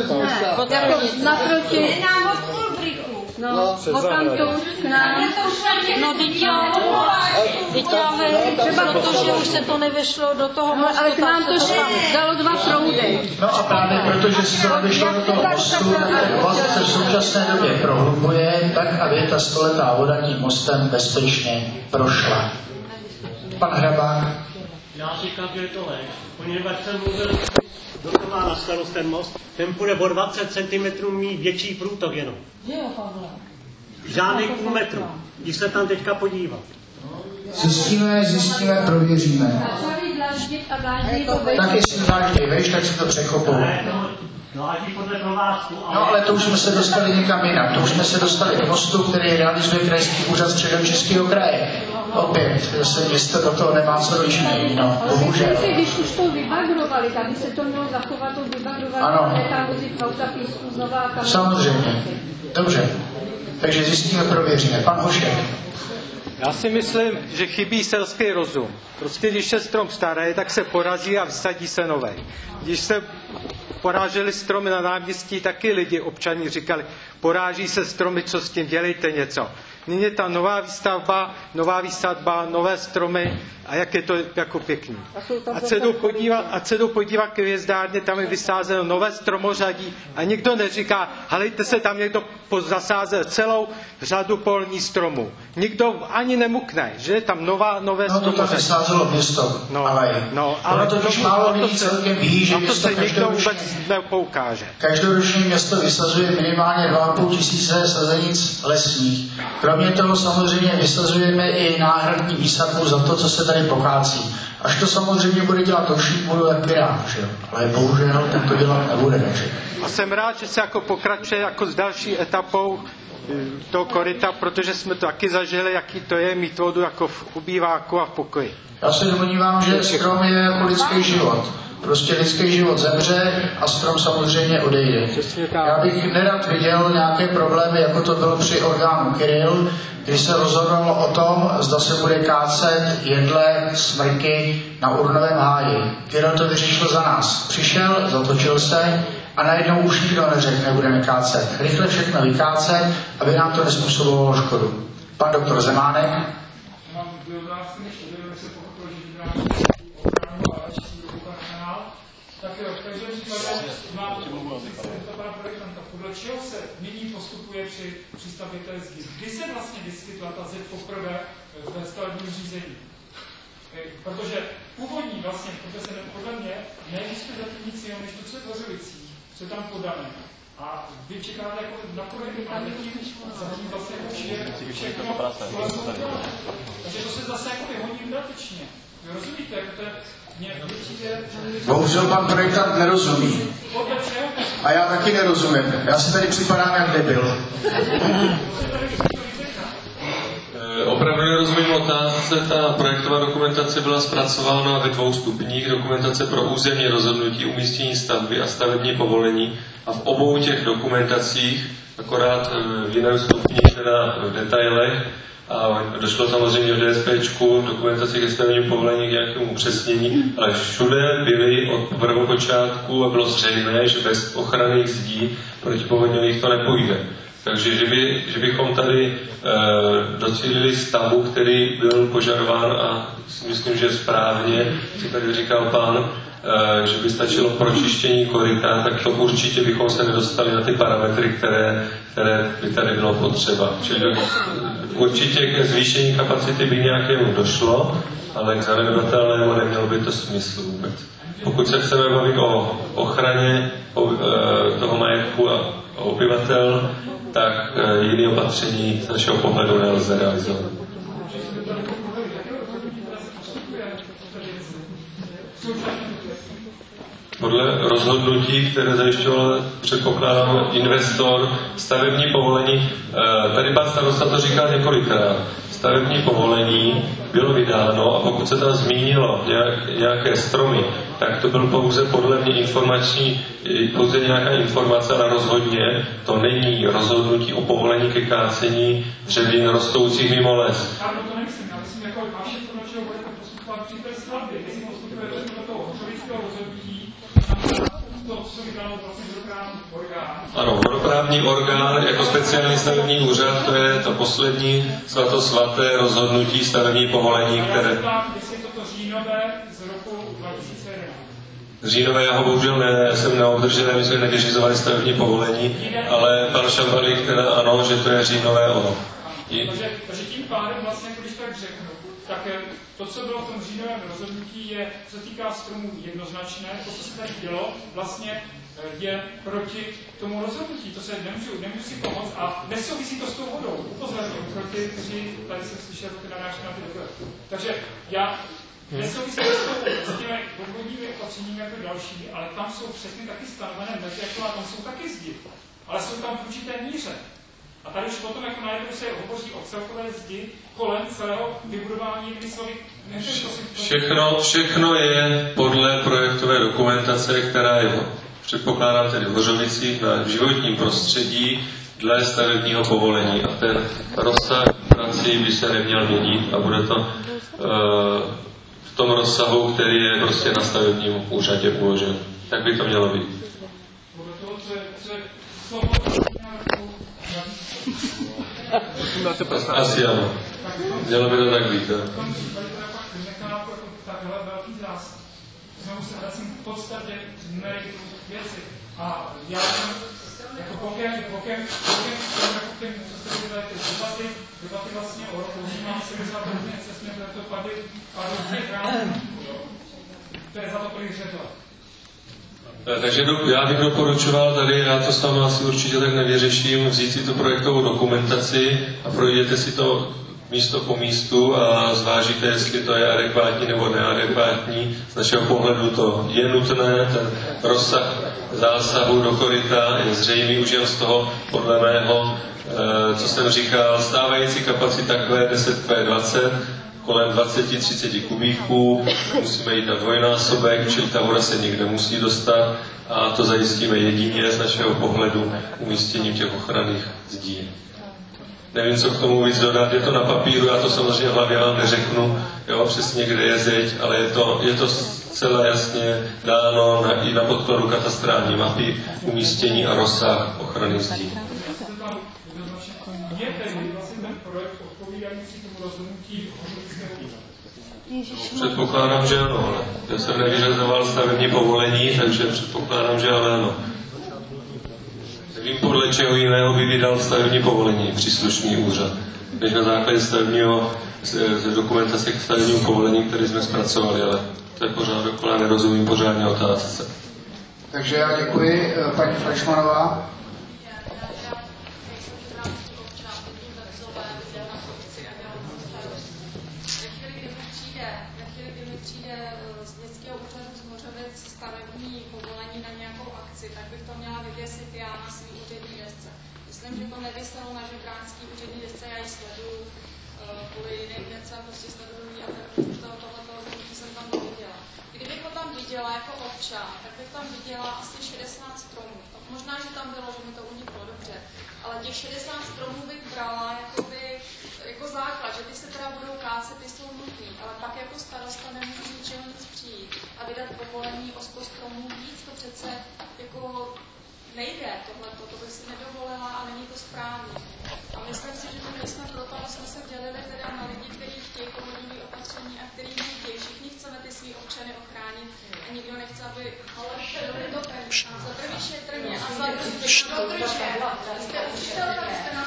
Naproti. No, odtamtud k nám. No, teď ale třeba protože už se to nevešlo do toho mostu. Ale k nám to dalo 2 proudy. No a právě protože se to nevešlo do toho mostu, ten most se v současné době prohlubuje, tak aby ta 100letá voda tím mostem bezpečně prošla. Pan Hrabák. Já říkám, že je to lež. Poněvadž jsem mluvil dokoná na starost ten most, ten půjde o 20 cm mít větší průtok jenom. Žádný půl metru. Když se tam teďka podívat. Zjistíme, prověříme. Tak jestli dlážděj, veš, tak si to překopou. No ale to už jsme se dostali někam jinam. To už jsme se dostali k mostu, který realizuje krajský úřad Středočeského kraje. Opět, zase město do toho nemá co dočinění, no, bohužel. Když už to vybagrovali, tak by se to mělo zachovat, to vybagrovali, ale tam vozit auta písku znova a tam... Samozřejmě. Dobře. Takže zjistíme, prověříme. Pan Hošek. Já si myslím, že chybí selský rozum. Prostě když je strom starý, tak se porazí a vysadí se nový. Když se poráželi stromy na náměstí, taky lidi, občani říkali, poráží se stromy, co s tím, dělejte něco. Nyní je ta nová výstavba, nová výsadba, nové stromy a jak je to jako pěkný. Ať se jdou podívat k hvězdárně, tam je vysázeno nové stromořadí a nikdo neříká, helejte se, tam někdo zasázel celou řadu polní stromů. Nikdo ani nemukne, že je tam nové stromořadí. No to vysázelo město, ale to už málo lidí celkem ví, že město každoročně město vysazuje minimálně 2,5 tisíce sazenic lesních. Kromě toho samozřejmě vysazujeme i náhradní výsadbu za to, co se tady pokácí. Až to samozřejmě bude dělat Tošík, budu taky rád, že jo? Ale bohužel ten to dělat nebude. Takže. A jsem rád, že se jako pokračuje jako s další etapou toho koryta, protože jsme to taky zažili, jaký to je mít vodu jako v ubýváku a v pokoji. Já se domnívám, že strom je jako lidský život. Prostě lidský život zemře a strom samozřejmě odejde. Já bych nerad viděl nějaké problémy, jako to bylo při orgánu Kyrill, kdy se rozhodlo o tom, zda se bude kácet jedle, smrky na urnovém háji. Kyrill to vyřešil za nás. Přišel, zatočil se a najednou už nikdo neřekl, nebudeme kácet. Rychle všechno vykácet, aby nám to nezpůsobovalo škodu. Pan doktor Zemánek. Podle čeho se nyní postupuje při přístavbě té zdi? Kdy se vlastně vyskytla ta zeď poprvé ve stavebním řízení? Protože původní vlastně, protože podle mě neexistuje zatím nic jiného, než to, co je v Hořovicích, co je tam podané. A vy čekáte jako na projekty a zatím zase jako všechno. Takže to se zase jako vyhodí dodatečně. Vy rozumíte, jako to je bohužel pan projektant nerozumí. A já taky nerozumím. Já si tady připadám jak debil. Opravdu nerozumím otázce. Ta projektová dokumentace byla zpracována ve 2 stupních. Dokumentace pro územní rozhodnutí, umístění stavby a stavební povolení. A v obou těch dokumentacích, akorát v jiném stupni, teda v detailech, a došlo samozřejmě do DSPčku, dokumentaci ke stavebnímu povolení k nějakému upřesnění, ale všude byly od prvopočátku a bylo zřejmé, že bez ochranných zdí protipovodňových to nepůjde. Takže že bychom tady docílili stavu, který byl požadován a myslím, že správně, co tady říkal pan, že by stačilo pročištění koryta, tak to určitě bychom se nedostali na ty parametry, které by tady bylo potřeba. Čili určitě ke zvýšení kapacity by nějakému došlo, ale k zanedbatelnému nemělo by to smysl vůbec. Pokud se chceme bavit o ochraně toho majetku a obyvatel, tak jiné opatření z našeho pohledu nelze realizovat. Podle rozhodnutí, které zajišťoval, předpokládám, investor, stavební povolení, tady pan starosta to říkal několikrát, stavební povolení bylo vydáno a pokud se tam zmínilo nějaké stromy, tak to byl pouze podle mě pouze nějaká informace, ale rozhodně to není rozhodnutí o povolení ke kácení dřevin rostoucích mimo les. Já to nemyslím, já myslím, jako vaše to, na čeho budete postupovat při té stavbě, jestli postupujete do toho hořovického rozhodnutí, to, co vydalo vlastně vodoprávní orgán. Ano, vodoprávní orgán jako speciální stavební úřad, to je to poslední svatosvaté rozhodnutí stavební povolení, které... Jestli je to říjnové z roku 2011. Říjnové já ho bohužel jsem neobdržel, my jsme nevyřizovali stavební povolení, ale pan Šambalík teda ano, že to je říjnové ono. Takže tím pádem vlastně, když tak řeknu, tak to, co bylo v tom říjnovém rozhodnutí, se týká stromů jednoznačné, to, co se tady dělo, vlastně je proti tomu rozhodnutí, to se nemůžu si pomoct a nesouvisí to s tou vodou, upozorňuji proti, kteří tady jsem slyšel ty narážky na ty doklady. Takže já nesouvisí s těmi podvodními opatřeními jako další, ale tam jsou přesně taky stanovené mezi, jako a tam jsou taky zdi, ale jsou tam v určité míře. A tady už potom jako najednou se hovoří o celkové zdi kolem celého vybudování myslových. Všechno je podle projektové dokumentace, která je, předpokládám tedy v Hořovicích, na životním prostředí dle stavebního povolení. A ten rozsah prací by se neměl měnit a bude to v tom rozsahu, který je prostě na stavebním úřadě uložen. Tak by to mělo být. Asi ano. Mělo by to tak být. Takhle velký zásah. Znovu se vracím v podstatě věci. A já jsem jako pokem, co jste dělali ty debaty vlastně o používání 70 hodně cestně, to padly to je za to kolik řekla. Takže já bych doporučoval tady, já to s vámi asi určitě tak nevyřeším, vzít si tu projektovou dokumentaci a projděte si to místo po místu a zvážíte, jestli to je adekvátní nebo neadekvátní. Z našeho pohledu to je nutné, ten rozsah zásahu do koryta je zřejmý už jen z toho, podle mého, co jsem říkal, stávající kapacita Q10, Q20, kolem 20-30 kubíků, musíme jít na dvojnásobek, čili ta voda se někde musí dostat a to zajistíme jedině z našeho pohledu umístěním těch ochranných zdí. Nevím, co k tomu víc dodat, je to na papíru, já to samozřejmě v hlavě vám neřeknu, jo, přesně kde je zeď, ale je to zcela jasně dáno i na podkladu katastrální mapy, umístění a rozsah ochranných zdí. Předpokládám, že ano, ale já jsem nevyřazoval stavební povolení, takže předpokládám, že ale ano. Nevím, podle čeho jiného by vydal stavební povolení příslušný úřad, než na základě dokumentace k stavebnímu povolení, který jsme zpracovali, ale to je pořád dokola, nerozumím pořádně otázce. Takže já děkuji, paní Fleischmannová. Myslím, že to nevyselo na žebránský úřední desce, já ji sleduju kvůli jiným věcem, prostě sleduju a tohoto jsem tam neviděla. Kdybych ho tam viděla jako občan, tak bych tam viděla asi 60 stromů. Možná, že tam bylo, že mi to uniklo, dobře, ale těch 60 stromů bych brala jako základ, že ty se teda budou kácet, ty jsou nutný, ale pak jako starosta nemůžu z ničeho nic přijít a vydat povolení o 100 stromů víc, to přece jako nejde tohleto, to bych si nedovolila a není to správně. A myslím si, že to nejsme proto, aby jsme se dělili teda na lidi, kteří chtějí povodňové opatření a kteří nechtějí. Všichni chceme ty svý občany ochránit a nikdo nechce, aby byli to za první šetrně a za druhý dodržet. Jste učitelka, jste nám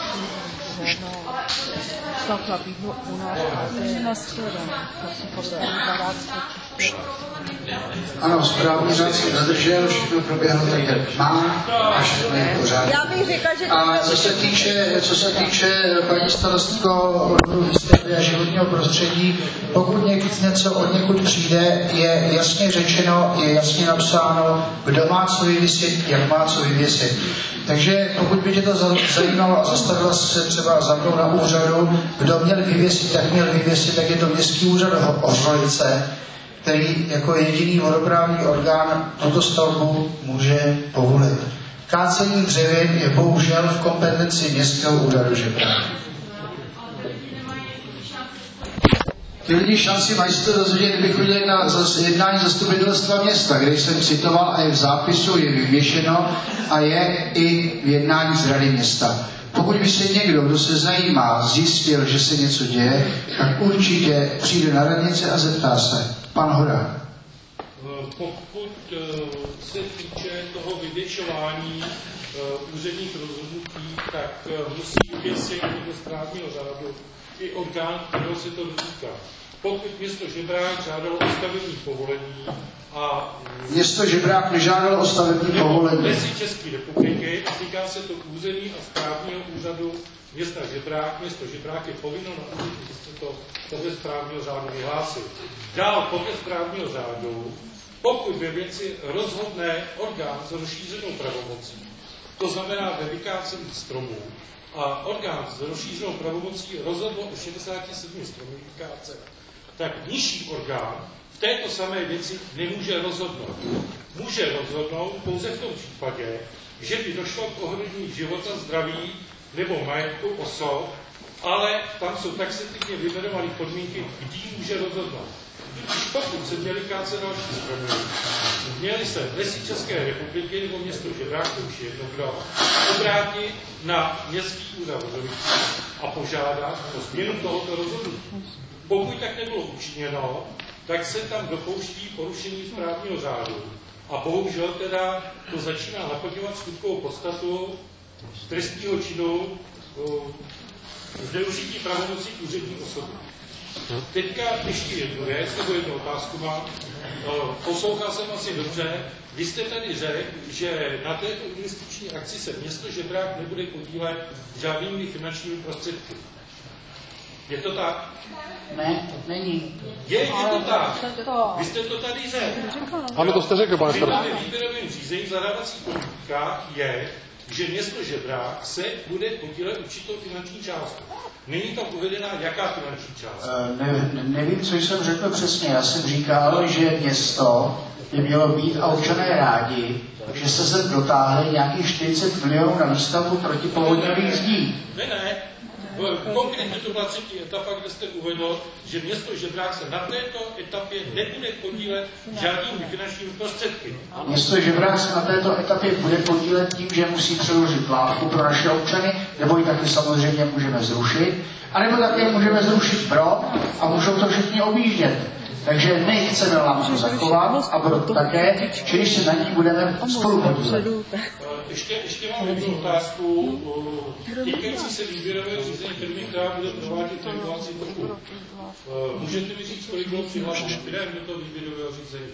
Ano, správný řád si dodržel, všechno proběhlo tak, jak má, a všechno je v pořádku. Já bych řekla, že... A co se týče paní starostko výstavby a životního prostředí, pokud něco od někud přijde, je jasně řečeno, je jasně napsáno, kdo má co vyvěsit, jak má co vyvěsit. Takže pokud by tě to zajímalo a zastavila se třeba za mnou na úřadu, kdo měl vyvěsit, jak měl vyvěsit, tak je to městský úřad Ořolice, který jako jediný vodoprávní orgán tuto stavbu může povolit. Kácení dřevin je bohužel v kompetenci městského úřadu Žebrák. Ty lidi šanci mají se to dozvědět, kdyby chodili na jednání zastupitelstva města, kde jsem citoval a je v zápisu, je vyvěšeno a je i v jednání z rady města. Pokud by se někdo, kdo se zajímá, zjistil, že se něco děje, tak určitě přijde na radnici a zeptá se. Pan Hora. Pokud se týče toho vyvěšování úředních rozhodnutí, tak musí uvěsit do správního řádu i orgán, kterého se to dotýká. Pokud město Žebrák žádalo o stavební povolení a... Město Žebrák nežádalo o stavební povolení. Lesy České republiky, týká se to území a správního úřadu města Žebrák. Město Žebrák je povinno na úřední desce to podle správního řádu vyhlásit. Dál podle správního řádu, pokud ve věci rozhodne orgán s rozšířenou pravomocí, to znamená ve vykácení stromů, a orgán s rozšířenou pravomocí rozhodl o 67 stromů vykáce, tak nižší orgán v této samé věci nemůže rozhodnout. Může rozhodnout pouze v tom případě, že by došlo k ohrožení života, zdraví nebo majetku osob, ale tam jsou taxativně vyjmenované podmínky, kdy může rozhodnout. Pokud se měli kácet další stromy, měli se Lesy České republiky nebo město Žebrák, to už je jedno, kdo obrátit na městský úřad a požádat o změnu tohoto rozhodnutí. Pokud tak nebylo učiněno, tak se tam dopouští porušení správního řádu. A bohužel teda to začíná naplňovat skutkovou podstatu trestního činu zneužití pravomocí úřední osoby. Teďka ještě jednu věc, nebo jednu otázku mám. Poslouchal jsem asi dobře. Vy jste tady řekl, že na této investiční akci se město Žebrák nebude podílet žádnými finančními prostředky. Je to tak? Ne, není. Je to tak. Vy jste to tady řekl. Ano, to jste řekl, pane starosto. Ve výběrovém řízení v zadávacích podmínkách je, že město Žebrák se bude podílet určitou finanční částku. není tam uvedena jaká finanční část. Nevím, co jsem řekl přesně. Já jsem říkal, že město by mělo být a občané rádi, že se sem dotáhli nějakých 40 milionů na výstavbu protipovodňových zdí. Ne. Konkrétně to byla třetí etapa, kde jste uvedl, že město Žebrák se na této etapě nebude podílet žádnými finančními prostředky. Město Žebrák se na této etapě bude podílet tím, že musí předložit lávku pro naše občany, nebo ji taky samozřejmě můžeme zrušit, anebo také můžeme zrušit Brod a můžou to všichni objíždět. Takže my chceme lávku zachovat a Brod také, že když se na ní budeme spolu podílet. Ještě mám jednu otázku týkající se výběrového řízení firmy, která bude provádět regulaci toku. Můžete mi říct, kolik bylo přihlášeno firem do toho výběrového řízení?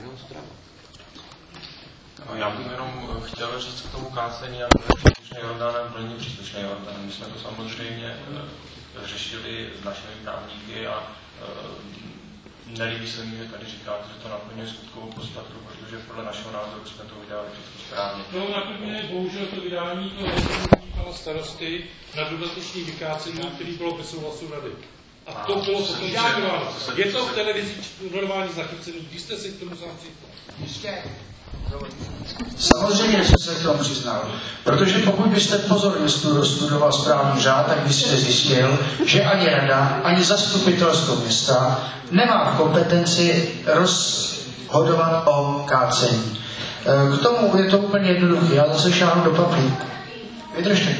Já bych jenom chtěl říct k tomu kácení, a příslušný orgán a není příslušný orgán. My jsme to samozřejmě řešili s našimi právníky a nelíbí se mi, že tady říkáte, že to naplňuje skutkovou podstatu, protože podle našeho názoru jsme to udělali všechno správně. No, naplňuje bohužel to vydání pana starosty na dodatečné vykácení, který bylo bez souhlasu rady. A to bylo potom přijímáno. Je to v televizi normálně zachycený. Když jste si k tomu sám přiznal? Samozřejmě, že jsem se k tomu přiznal. Protože pokud byste pozorně studoval správní řád, tak byste zjistil, že ani rada, ani zastupitelstvo města nemá v kompetenci rozhodovat o kácení. K tomu je to úplně jednoduché. Já zase šáhnu do papíru. Vydržte.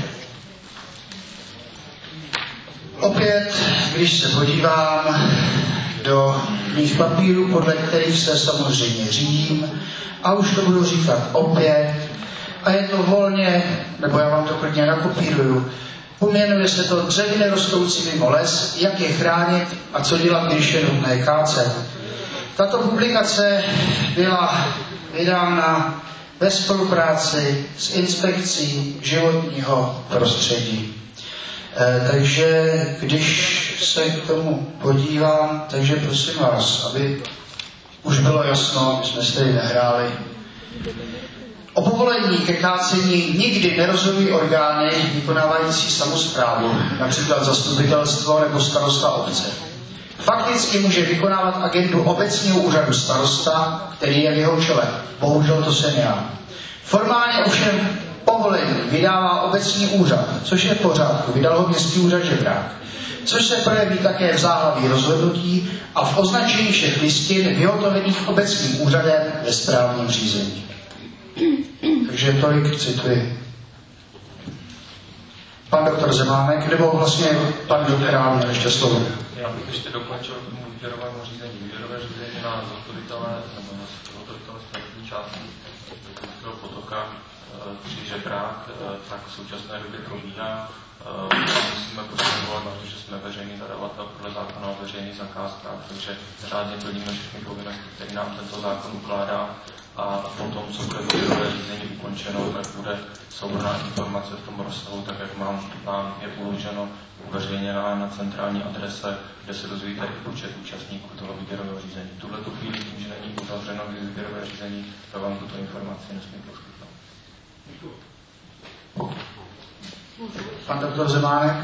Opět, když se podívám do mých papírů, podle kterých se samozřejmě řídím, a už to budu říkat opět, a je to volně, nebo já vám to klidně nakopíruju, poměnuje se to dřeviny rostoucí mimo les, jak je chránit a co dělat, když je nutné kácet. Tato publikace byla vydána ve spolupráci s Inspekcí životního prostředí. Takže když se k tomu podívám, takže prosím vás, aby už bylo jasno, my jsme se tady nehráli. O povolení ke kácení nikdy nerozhodují orgány vykonávající samosprávu, například zastupitelstvo nebo starosta obce. Fakticky může vykonávat agendu obecního úřadu starosta, který je v jeho čele. Bohužel to jsem já. Formálně ovšem povolení vydává obecní úřad, což je v pořádku, vydal ho městský úřad Žebrák, což se projeví také v záhlaví rozhodnutí a v označení všech listin vyhotovených obecním úřadem ve správním řízení. Takže tolik cituji. Pan doktor Zemánek, nebo vlastně pan doktor měl ještě slovo. Já bych ještě dokončil k tomu výběrovému řízení. Výběrové řízení na zhotovitele nebo na zhotovitele stavební části Krkonošského potoka při Žebrák, tak v současné době probíhá. Musíme postupovat na to, že jsme veřejný zadavatel podle zákona o veřejných zakázkách, takže řádně plníme všechny povinnosti, které nám tento zákon ukládá. A potom, co bude výběrové řízení ukončeno, tak bude souhrnná informace v tom rozsahu, tak jak vám je uloženo, uveřejněná na centrální adrese, kde se dozvíte i počet účastníků toho výběrového řízení. V tuhle chvíli tím, že není uzavřeno výběrové řízení, tak vám tuto informaci nesmí poskytnout. Pan doktor Zemánek.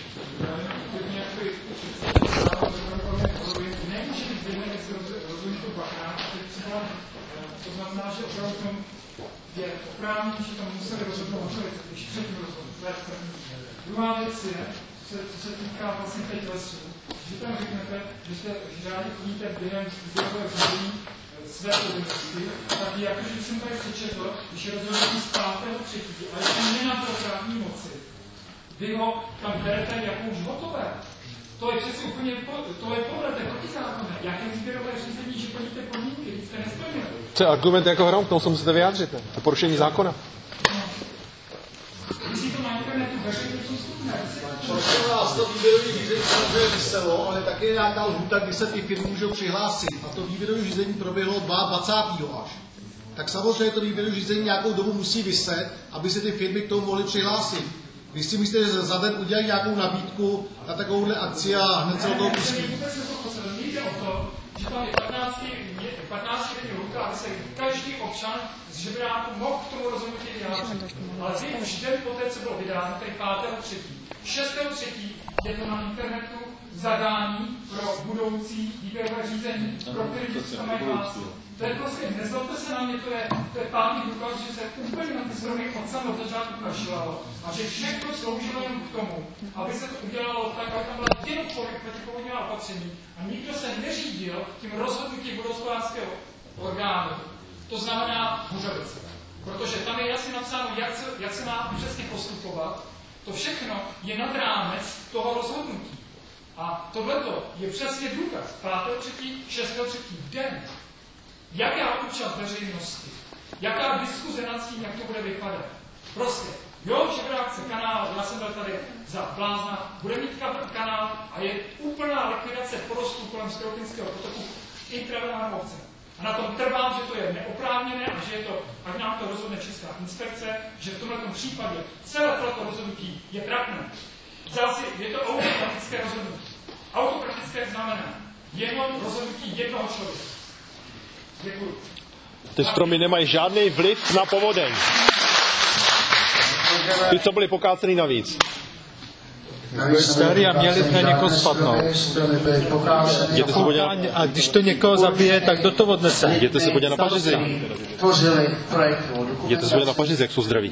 To znamená, že opravdu je oprávnění, že tam museli rozhodnout, když předtím rozhodnout. Druhá věc je, co se týká vlastně teď lesů, že tam řeknete, že jste žádně chodíte během výběrového řízení své povinnosti, tak jakože jsem tady přečetl, když je rozhodnutí z 5.3. ale ještě nenabyl právní moci, vy ho tam berete jako už hotové. To je přesně úplně, to je podle té protizákonné. Jaké výběrové řízení, že plníte podmínky, nic jste nesplnili. To je argument jako hrom, k tomu se musíte vyjádřit, ne? To porušení zákona. Když to na internetu veřejně Prosím vás, to výběrové řízení samozřejmě vyselo, ale také nějaká lhůta, kdy se ty firmy můžou přihlásit. A to výběrové řízení proběhlo 22. až. Tak samozřejmě to výběrové řízení nějakou dobu musí vyset, aby se ty firmy k tomu mohly přihlásit. Když si myslíte, že za den udělají nějakou nabídku na takovouhle akci a hned se o toho pustí. Jde o to, že tam je 15 denní lhůta, aby se každý občan z Žebráku mohl k tomu rozhodnutí vyjádřit. Ale vy už den poté, co bylo vydáno, tedy 5.3. 6.3. je to na internetu zadání pro budoucí výběrové řízení, pro které se mají hlásit. To je prostě, nezlobte se na mě, to je pátý důkaz, že se úplně na ty stromy od samého začátku kašlalo a že všechno sloužilo jen k tomu, aby se to udělalo tak, aby tam byla jenom protipovodňová opatření a nikdo se neřídil tím rozhodnutím vodohospodářského orgánu. To znamená Buřovice. Protože tam je jasně napsáno, jak se má přesně postupovat. To všechno je nad rámec toho rozhodnutí. A tohleto je přesně důkaz. 5.3., 6.3. den. Jaká účast veřejnosti? Jaká diskuze nad tím, jak to bude vypadat? Prostě, jo, Žebrák kanál, já jsem byl tady za blázna, bude mít kanál a je úplná likvidace porostů kolem Skrotinského potoku intravenální obce. A na tom trvám, že to je neoprávněné a že je to, ať nám to rozhodne Česká inspekce, že v tomto případě celé toto rozhodnutí je trapné. Zase je to autokratické rozhodnutí. Autokratické znamená jenom rozhodnutí jednoho člověka. Děkuji. Ty stromy nemají žádný vliv na povodeň. Ty, co byly pokácený navíc. Starý a měli jsme někoho spadnout. A když to někoho zabije, tak kdo to odnese? Jděte se podívat na Pařizi. Jděte se podívat na Pařizi, jak jsou zdraví.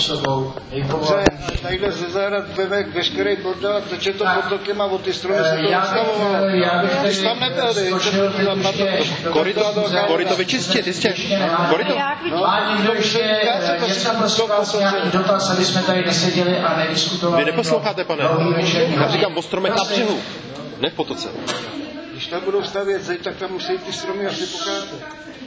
Tadyhle ze zahrad veme veškerý bordel a teče to potokem a od ty stromy se to dostavoval. Když tam nebyli, Koryto vyčistit, jistě. Koryto. Má někdo ještě něco prosím vás, nějaký dotaz, aby jsme tady neseděli a nediskutovali. Vy neposloucháte, pane. Já říkám o stromech na břehu, ne v potoce. Když tam budou stavět zeď, tak tam musí ty stromy asi pokázat.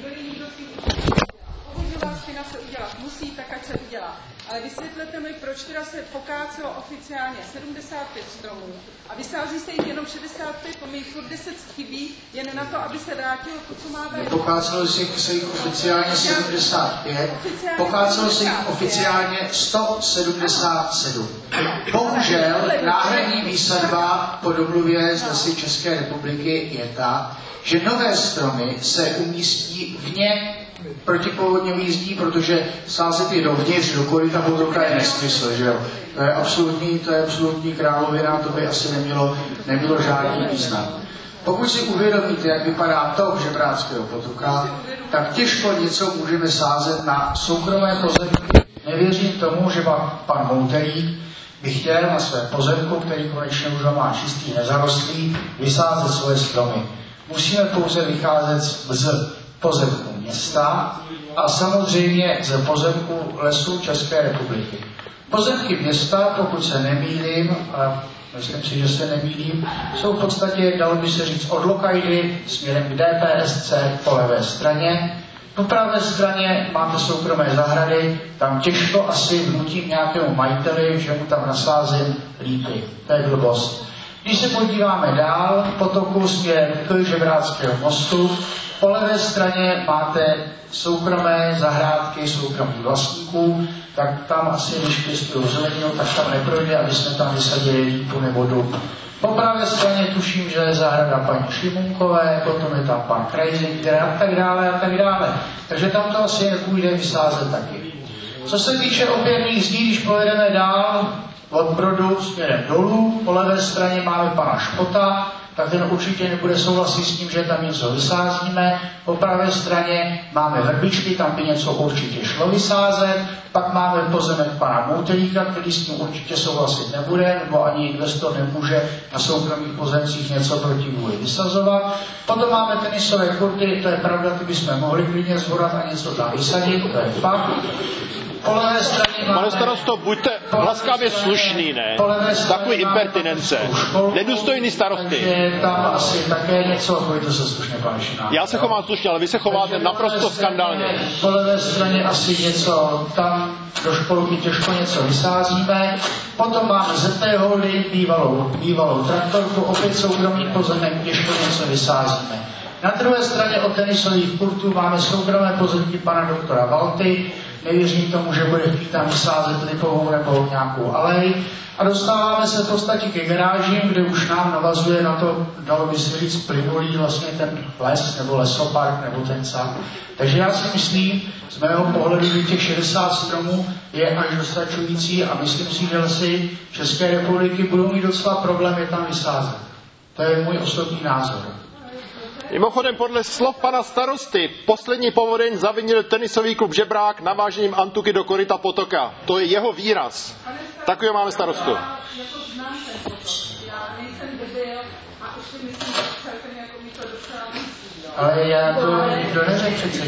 Povodňová se udělat musí, tak ať se udělá. Ale vysvětlete mi, proč teda se pokácelo oficiálně 75 stromů a vysází se jich jenom 65, po mých furt 10 chybí, jen na to, aby se vrátilo to, co má být. Pokácelo se jich oficiálně 75, pokácelo se jich oficiálně 177. Bohužel náhradní výsadba po domluvě z Lesy České republiky je ta, že nové stromy se umístí vně protipovodňových zdí, protože sázet je dovnitř do koryta potoka je nesmysl, že jo. To je absolutní královina, to by asi nemělo žádný význam. Pokud si uvědomíte, jak vypadá tok Žebráckého potoka, tak těžko něco můžeme sázet na soukromé pozemky. Nevěřím tomu, že pan Moutelík by chtěl na své pozemku, který konečně už má čistý, nezarostlý, vysázet svoje stromy. Musíme pouze vycházet z pozemku města a samozřejmě ze pozemku Lesů České republiky. Pozemky města, pokud se nemýlím, a myslím si, že se nemýlím, jsou v podstatě, dalo by se říct, od Lokajdy směrem k DPSC po levé straně. Po pravé straně máte soukromé zahrady, tam těžko asi vnutím nějakému majiteli, že mu tam nasázím lípy. To je blbost. Když se podíváme dál, potoku směrem k Žebráckého mostu, po levé straně máte soukromé zahrádky soukromých vlastníků, tak tam asi, když pěstují zeleninu, tak tam neprojde, aby jsme tam vysadili lípu nebo dub. Po pravé straně tuším, že je zahrada paní Šimunkové, potom je tam pan Krajzik, a tak dále. Takže tam to asi nepůjde vysázet taky. Co se týče opěrných zdí, když pojedeme dál od Brodu směrem dolů, po levé straně máme pana Špota, tak ten určitě nebude souhlasit s tím, že tam něco vysázíme. Po pravé straně máme vrbičky, tam by něco určitě šlo vysázet. Pak máme pozemek pana Moutelíka, který s tím určitě souhlasit nebude, nebo ani investor nemůže na soukromých pozemcích něco proti vůli vysazovat. Potom máme tenisové kurty, to je pravda, ty bychom mohli klidně zvorat a něco tam vysadit, to je fakt. Po levé straně máme... Pane starosto, buďte laskavě slušný, ne? Takový impertinence. Nedůstojný starosty. Tam asi také něco, pojďte se slušně, pane Šinář. Já se chovám slušně, ale vy se chováte naprosto skandálně. Po levé straně asi něco, tam do školky těžko něco vysázíme. Potom máme ZT Holding, bývalou traktorku, opět soukromý pozemek, těžko něco vysázíme. Na druhé straně od tenisových kurtů máme soukromé pozemky pana doktora Valty. Nevěřím tomu, že bude chtít tam vysázet lipovou nebo nějakou alej. A dostáváme se v podstatě ke garážím, kde už nám navazuje na to, dalo by se říct, plynulý vlastně ten les, nebo lesopark, nebo ten sad. Takže já si myslím, z mého pohledu, že těch 60 stromů je až dostačující a myslím si, že lesy České republiky budou mít docela problém je tam vysázet. To je můj osobní názor. Mimochodem podle slov pana starosty, poslední povodeň zavinil tenisový klub Žebrák navážením antuky do koryta potoka. To je jeho výraz. Takového máme starostu. Ale já to nikdo neřekl přece.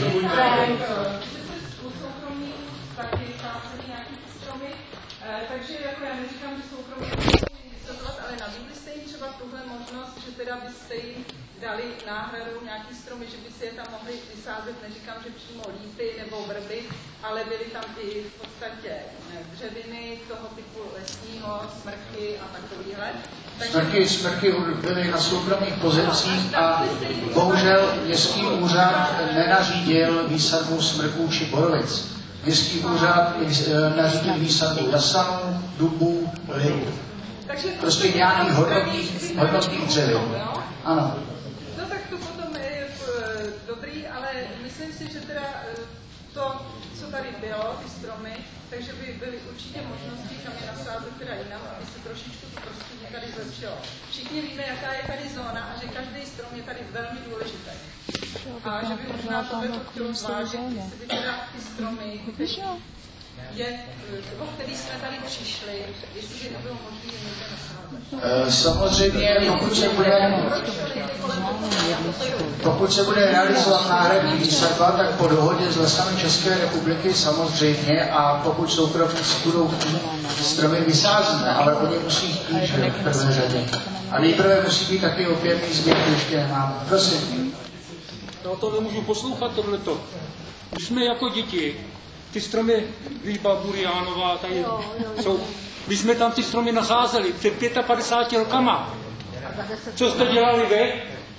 Takže jako já neříkám, že soukromí ale nabídli jste jim třeba tuhle možnost, že teda byste jim dali náhradu nějaký stromy, že by si je tam mohli vysázet, neříkám, že přímo lípy nebo vrby, ale byly tam i v podstatě dřeviny toho typu lesního, smrky a takovýhle. Smrky byly na soukromých pozemcích a bohužel městský úřad nenařídil výsadbu smrků či borovic. Městský úřad nařídil výsadbu jasanů, dubů, lipů. Prostě nějakých hodnotných dřevin. Ano. No tak to potom je dobrý, ale myslím si, že teda to, co tady bylo, ty stromy, takže by byly určitě možnosti, kam je nasázet teda jinam, aby se trošičku to prostředí tady zlepšilo. Všichni víme, jaká je tady zóna a že každý strom je tady velmi důležitý. A že by možná to bylo chtělo zvážit, jestli by teda ty stromy, o který jsme tady přišli, jestli by nebylo možné je někde nasázet. Samozřejmě, pokud se bude realizovat náhradní výsadba, tak po dohodě s Lesami České republiky samozřejmě, a pokud soukromníci budou chtít, stromy vysázíme, ale oni musí chtít v prvé řadě. A nejprve musí být taky opěrný sběr, ještě nemáme. Prosím. No to nemůžu poslouchat tohleto. Když jsme jako děti, ty stromy, Líba Buriánová, tady jsou, když jsme tam ty stromy nasázeli před 55 rokama, co jste dělali vy?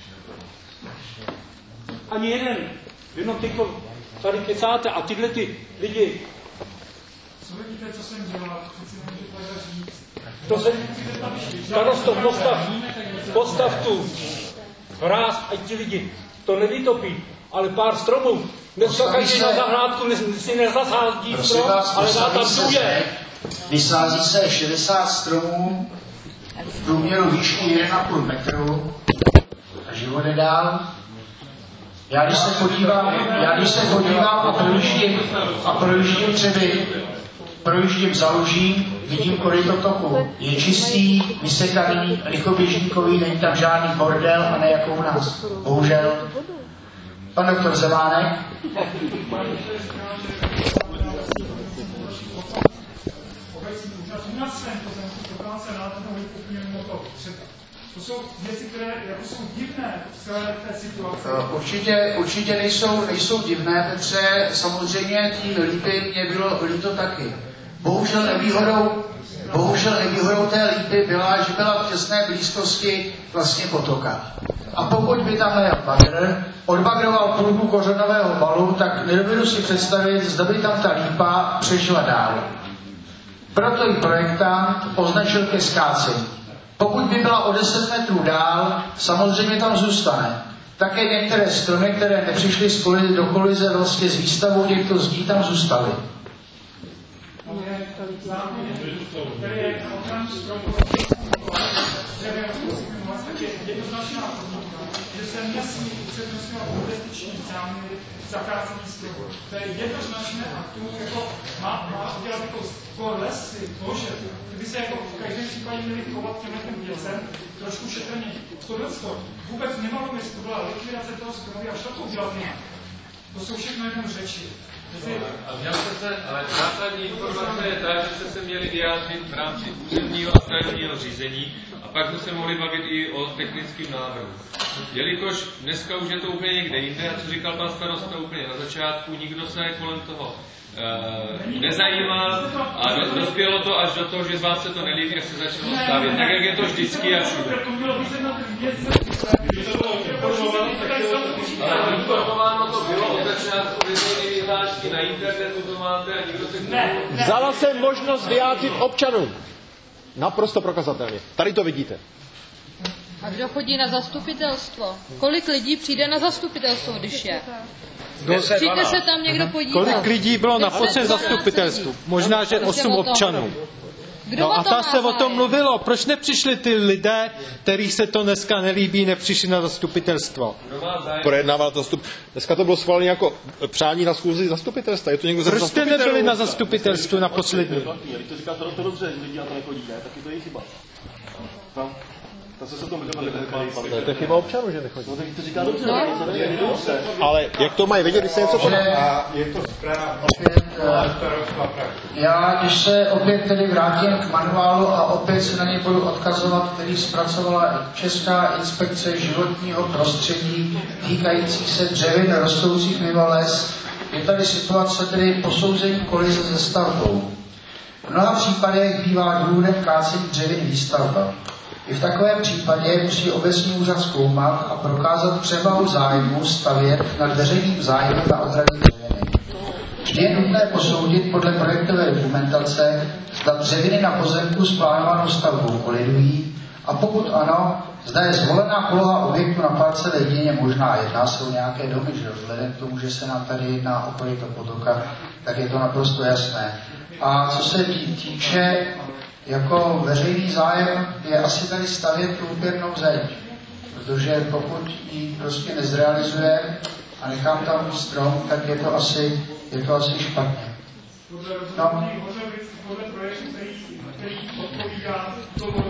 Ani jeden. Jenom tyko tady kecáte a tyhle ty lidi. Co vidíte, co jsem dělal? Přeci nemůžete říct. To se, starosto, postav tu hráz a ti lidi to nevytopí, ale pár stromů. Dneska každý na zahrádku si nezasází strom, ale dá tam důje. Vysází se 60 stromů v průměru výšky 1,5 metru a život je dál. Já když se podívám a projíždím za Luží, vidím koryto toku. Je čistý, vysekaný, rychloběžníkový, není tam žádný bordel a ne jako u nás. Bohužel. Pan doktor Zemánek. To jsou věci, které jako jsou divné v celé té situaci. Určitě nejsou divné, Petře. Samozřejmě tím lípy mě bylo líto taky. Bohužel nevýhodou té lípy byla, že byla v těsné blízkosti vlastně potoka. A pokud by tam najel bagr, odbagroval půlku kořenového balu, tak nedovedu si představit, zda by tam ta lípa přešla dál. Proto ji projektant označil ke skácení. Pokud by byla o 10 metrů dál, samozřejmě tam zůstane. Také některé stromy, které nepřišly do kolize vlastně s výstavou těchto zdí, tam zůstaly. Že se nesmí upřednostňovat investiční záměry zakázení stromu. To je jednoznačné a k tomu jako má udělat jako lesy, bože, kdyby se jako v každém případě měli chovat těmhle věcem trošku šetrněji. Tohle vůbec nemalo by to byla likvidace toho stromu a šlo to udělat nějak. To jsou všechno jenom řeči. Ale základní informace je ta, že jste se měli vyjádřit v rámci územního a stavebního řízení a pak jsme se mohli bavit i o technickém návrhu. Jelikož dneska už je to úplně někde jinde, a co říkal pan starosta úplně na začátku, nikdo se kolem toho nezajímal a dospělo to až do toho, že vám se to nelíbí, jak se začalo stavět. Tak jak je to vždycky a všude. Ale informováno to bylo od začátku veřejné vyhlášky na internetu, to máte a nikdo se... Vzala jsem možnost vyjádřit občanům. Naprosto prokazatelně. Tady to vidíte. A kdo chodí na zastupitelstvo? Kolik lidí přijde na zastupitelstvo, když je? Přijďte se tam někdo podívat. Kolik lidí bylo na posledním zastupitelstvu? Možná, že 8 občanů. No a ta se o tom mluvilo. Proč nepřišli ty lidé, kterých se to dneska nelíbí, nepřišli na zastupitelstvo? Projednával to dneska to bylo schváleno jako přání na schůzi zastupitelstva. Je to někdo Proč jste nebyli na zastupitelstvu na poslední? Když to říká to dobře, že lidi na to nechodí, ne? Taky to je chyba. To je chyba občanů, že nechodí. No, tak to říká dobře. Ale jak to mají vědět, když se něco koná? Je to zpráva. Já, když se opět tedy vrátím k manuálu a opět se na něj budu odkazovat, který zpracovala Česká inspekce životního prostředí týkající se dřevin rostoucích mimo les, je tady situace tedy posouzení kolize se stavbou. V mnoha případech bývá důvodem kácení dřevin výstavba. I v takovém případě musí obecní úřad zkoumat a prokázat převahu zájmu stavět nad veřejným zájmem na odradní dřeviny. Vždy je nutné posoudit podle projektové dokumentace, zda dřeviny na pozemku s plánovanou stavbou kolidují a pokud ano, zda je zvolená poloha objektu na parcele jedině možná. Jedná se o nějaké domy, že vzhledem k tomu, že se nám tady jedná o koryto potoka, tak je to naprosto jasné. A co se týče jako veřejný zájem, je asi tady stavět průběrnou zeď, protože pokud ji prostě nezrealizuje a nechám tam strom, tak je to asi špatně. No. Podle projektu, který odpovídá tomu,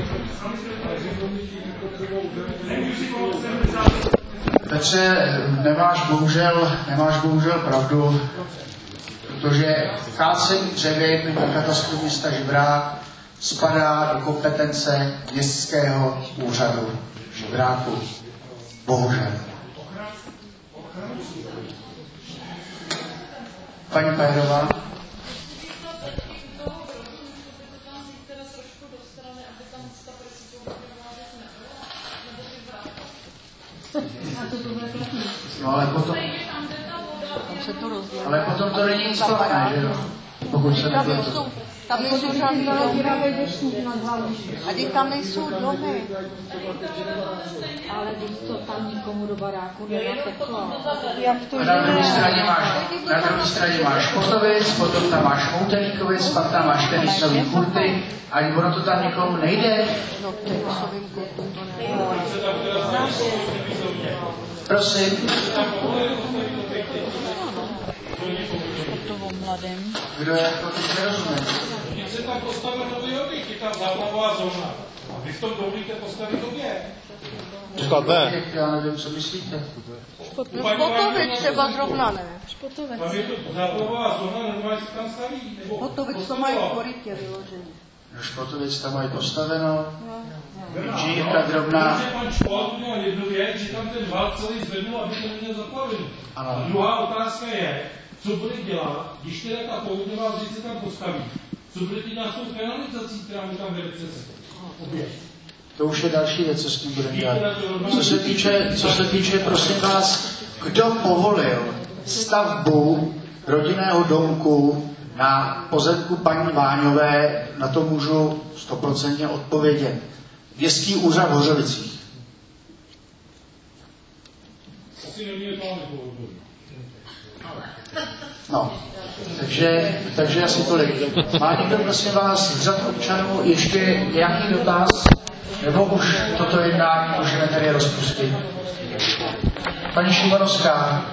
Petře, nemáš bohužel pravdu, protože kácení dřevin na katastru města Žibrák spadá do kompetence městského úřadu Žibráku. Bohužel. Paní Pajerová. No ale potom to není nic platné, že jo? Pokud se neplatí. Tam nejsou žádný domy. A teď tam nejsou domy. Ale když to tam nikomu do baráku nenateklo. Na druhé straně máš Potovic, potom tam máš Moutelíkovic, pak tam máš tenisový kurty, a ono to tam nikomu nejde. No tenisovým kurtům to nejde. Prosím. Kdo je to teď nerozumí? Když se tam postavil nový objekt, je tam záplavová zóna. A vy v tom dovolíte postavit objekt. Špatné. Já nevím, co myslíte. Špotovic třeba zrovna ne. Špotovic. Tam je to záplavová zóna, normálně se tam staví. Špotovic to mají v korytě vyloženě. Špotovic tam mají postaveno. Žívka drobná. Pan Špot měl jednu věc, že tam ten val celý zvednul, aby to neměl zaplavený. A druhá otázka je, co bude dělat, když teda ta povodňová vždyť se tam postaví. Co bude dělat s tou kanalizací, která mu tam vede přece? Objekt. To už je další věc, co s tím budeme dělat. Co se týče, prosím vás, kdo povolil stavbu rodinného domku na pozemku paní Váňové, na to můžu 100% odpovědět. Městský úřad v Hořovicích. Asi neměli plány povodňový. No, takže asi tolik. Má někdo, prosím vás, z řad občanů ještě nějaký dotaz? Nebo už toto jednání můžeme tady rozpustit? Paní Šimanovská.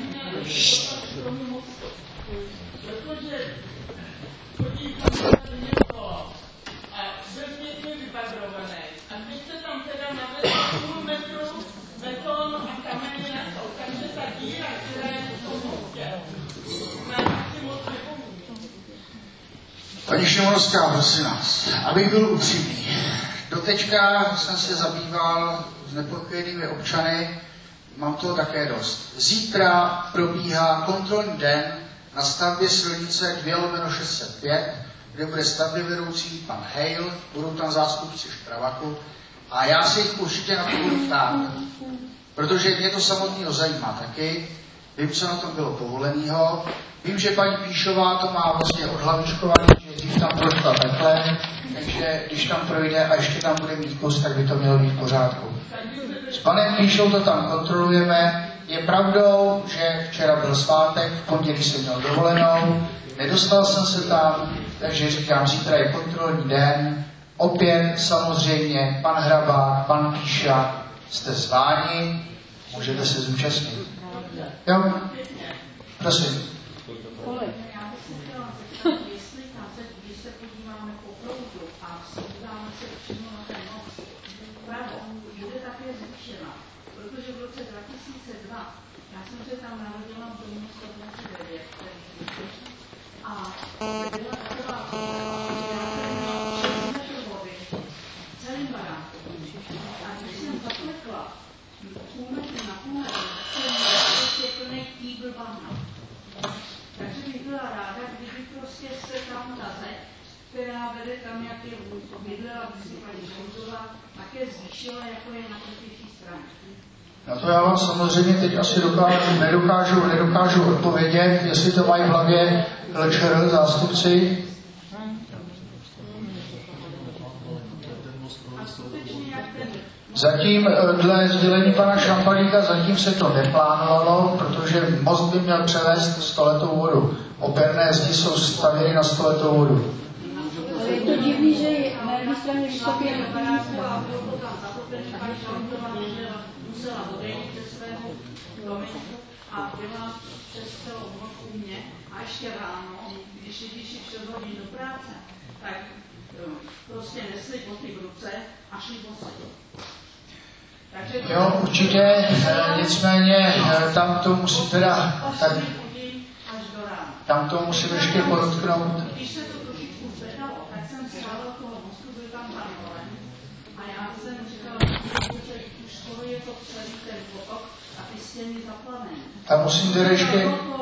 Paní Šimanovská, prosím vás, abych byl upřímný. Doteďka jsem se zabýval znepokojenými občany, mám toho také dost. Zítra probíhá kontrolní den na stavbě silnice 2/605, kde bude stavbě vedoucí pan Hejl, budou tam zástupci Štravaku a já se jich určitě na to budu ptát, protože mě to samotného zajímá taky. Vím, co na tom bylo povolenýho. Vím, že paní Píšová to má vlastně odhlavičkovaný, že dřív tam prošla takhle takže když tam projde a ještě tam bude mít kus, tak by to mělo být v pořádku. S panem Píšou to tam kontrolujeme. Je pravdou, že včera byl svátek, v pondělí jsem měl dovolenou, nedostal jsem se tam, takže říkám, zítra je kontrolní den. Opět samozřejmě pan Hrabák, pan Píša, jste zváni, můžete se zúčastnit. Jo? Prosím. Když se podíváme po proudu a podíváme se přímo na ten most vpravo, bude také zvýšena, protože v roce 2002, já jsem se tam narodila v domu 129, a byla taková celým barákem. A když jsem zaplekla půl metru na půl metru, jsem prostě plný kýbl bahna. Takže bych byla ráda, kdyby prostě se tam ta zeď, která vede tam, jak je bydlela vždycky paní Žouzová, také zvýšila, jako je na protější straně. Na to já vám samozřejmě teď asi nedokážu odpovědět, jestli to mají v hlavě LČR zástupci. Zatím, dle sdělení pana Šampalíka, zatím se to neplánovalo, protože most by měl převést 100letou vodu. Operné zdi jsou stavěny na 100letou vodu. Ale je to divný, že na jedné straně vysoké musela odejít ze svého domečku a byla přes celou noc u mě a ještě ráno, když šli přes hodin do práce, tak prostě nesli boty v ruce a šli bosy. Jo, určitě, nicméně tam to musí teda, tam to musím ještě podotknout. Když se to trošičku zvedalo, tak jsem stála toho mostu, byl tam pan Holen a já jsem říkala, že už skoro je to celý ten potok a ty stěny zaplavené. Tam musím teda ještě,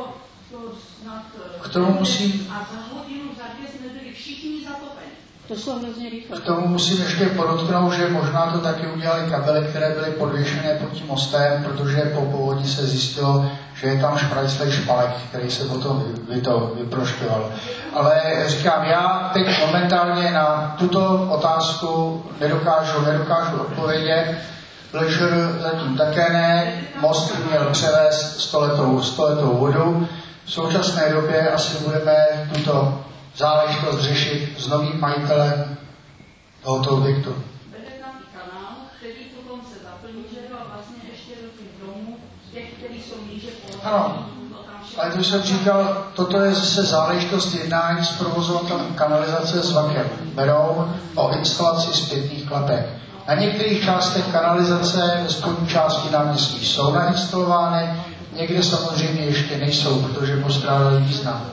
k tomu musím, a za hodinu, za 2 jsme byli všichni zatopeni. To šlo hrozně rychle. K tomu musím ještě podotknout, že možná to taky udělali kabely, které byly podvěšené pod tím mostem, protože po povodni se zjistilo, že je tam šprajclej špalek, který se potom vyprošťoval. Ale říkám, já teď momentálně na tuto otázku nedokážu odpovědět. LČR zatím také ne, most by měl převést 100letou vodu. V současné době asi budeme tuto záležitost řešit s novým majitelem tohoto objektu. Vede tam i kanál, který potom se zaplní, že dal vlastně ještě do těch domů, těch, kteří jsou níže položení. Ano, ale to jsem říkal, toto je zase záležitost jednání s provozovatelem kanalizace s VAKem. Berou o instalaci zpětných klapek. Na některých částech kanalizace ve spodní části náměstí jsou nainstalovány, někde samozřejmě ještě nejsou, protože postrádají význam.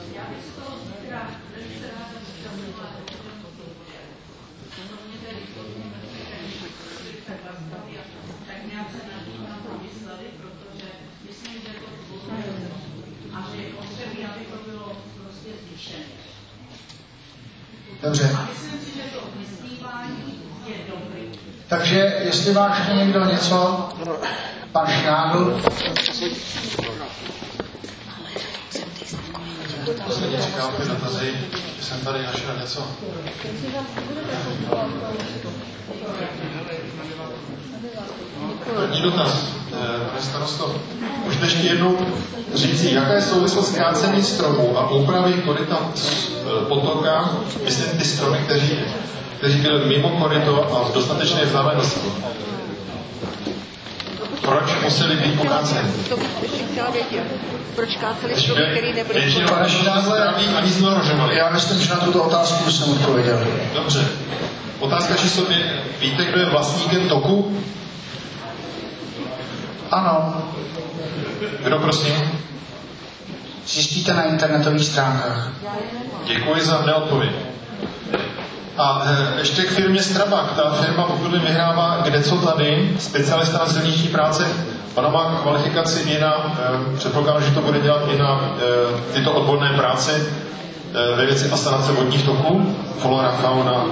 Dobře. Takže, jestli má ještě někdo něco, pan Šnágl. Posledně říkám ty dotazy, že jsem tady našel něco. První dotaz, pane starosto. Můžete ještě jednou říci, jaká je souvislost kácení stromů a úpravy koryta potoka, myslím ty stromy, kteří byli mimo koryto a v dostatečné vzdálenosti. Proč museli být pokáceni? To bych chtěla vědět. Proč káceli stromy, který nebyly ani znorožovali. Já myslím, že na tuto otázku jsem odpověděl. Dobře. Otázka číslo 2. Víte, kdo je vlastníkem toku? Ano. Kdo prosím? Zjistíte na internetových stránkách. Děkuji za neodpověď. A ještě k firmě Strabag. Ta firma pokud vyhrává kdeco tady, specialista na silniční práce. Ona má kvalifikaci i na, předpokládám, že to bude dělat i na tyto odborné práce ve věci asanace vodních toků, flora, fauna.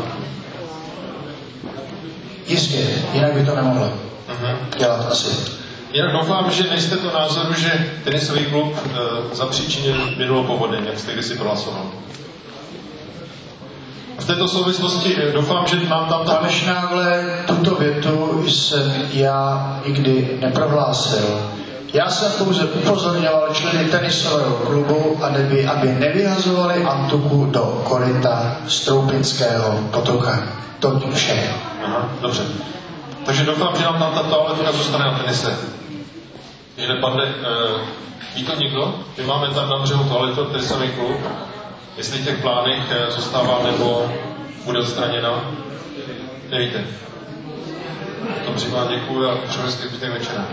Jistě, jinak by to nemohlo dělat asi. Jinak doufám, že nejste to názoru, že tenisový klub zapříčinil minulou povodeň, jak jste kdysi prohlasoval. V této souvislosti doufám, že nám tam ta... Pane Šnágle, tuto větu jsem já nikdy neprohlásil. Já jsem pouze upozorňoval členy tenisového klubu, aby nevyhazovali Antuku do koryta Stroupinského potoka. To vše. Aha, dobře. Takže doufám, že nám tam ta toaletka zůstane na tenise. Když nepadne... ví to někdo? My máme tam na břehu toaletu, tenisový klub. Jestli v těch plánech zůstává nebo bude odstraněna, nevíte. Dobře, vám děkuji a přeju hezký zbytek večera.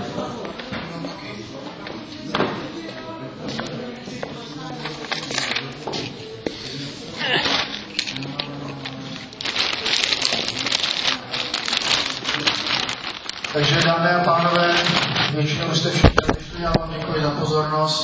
Takže dámy a pánové, většinou jste všichni přišli, já vám děkuji za pozornost.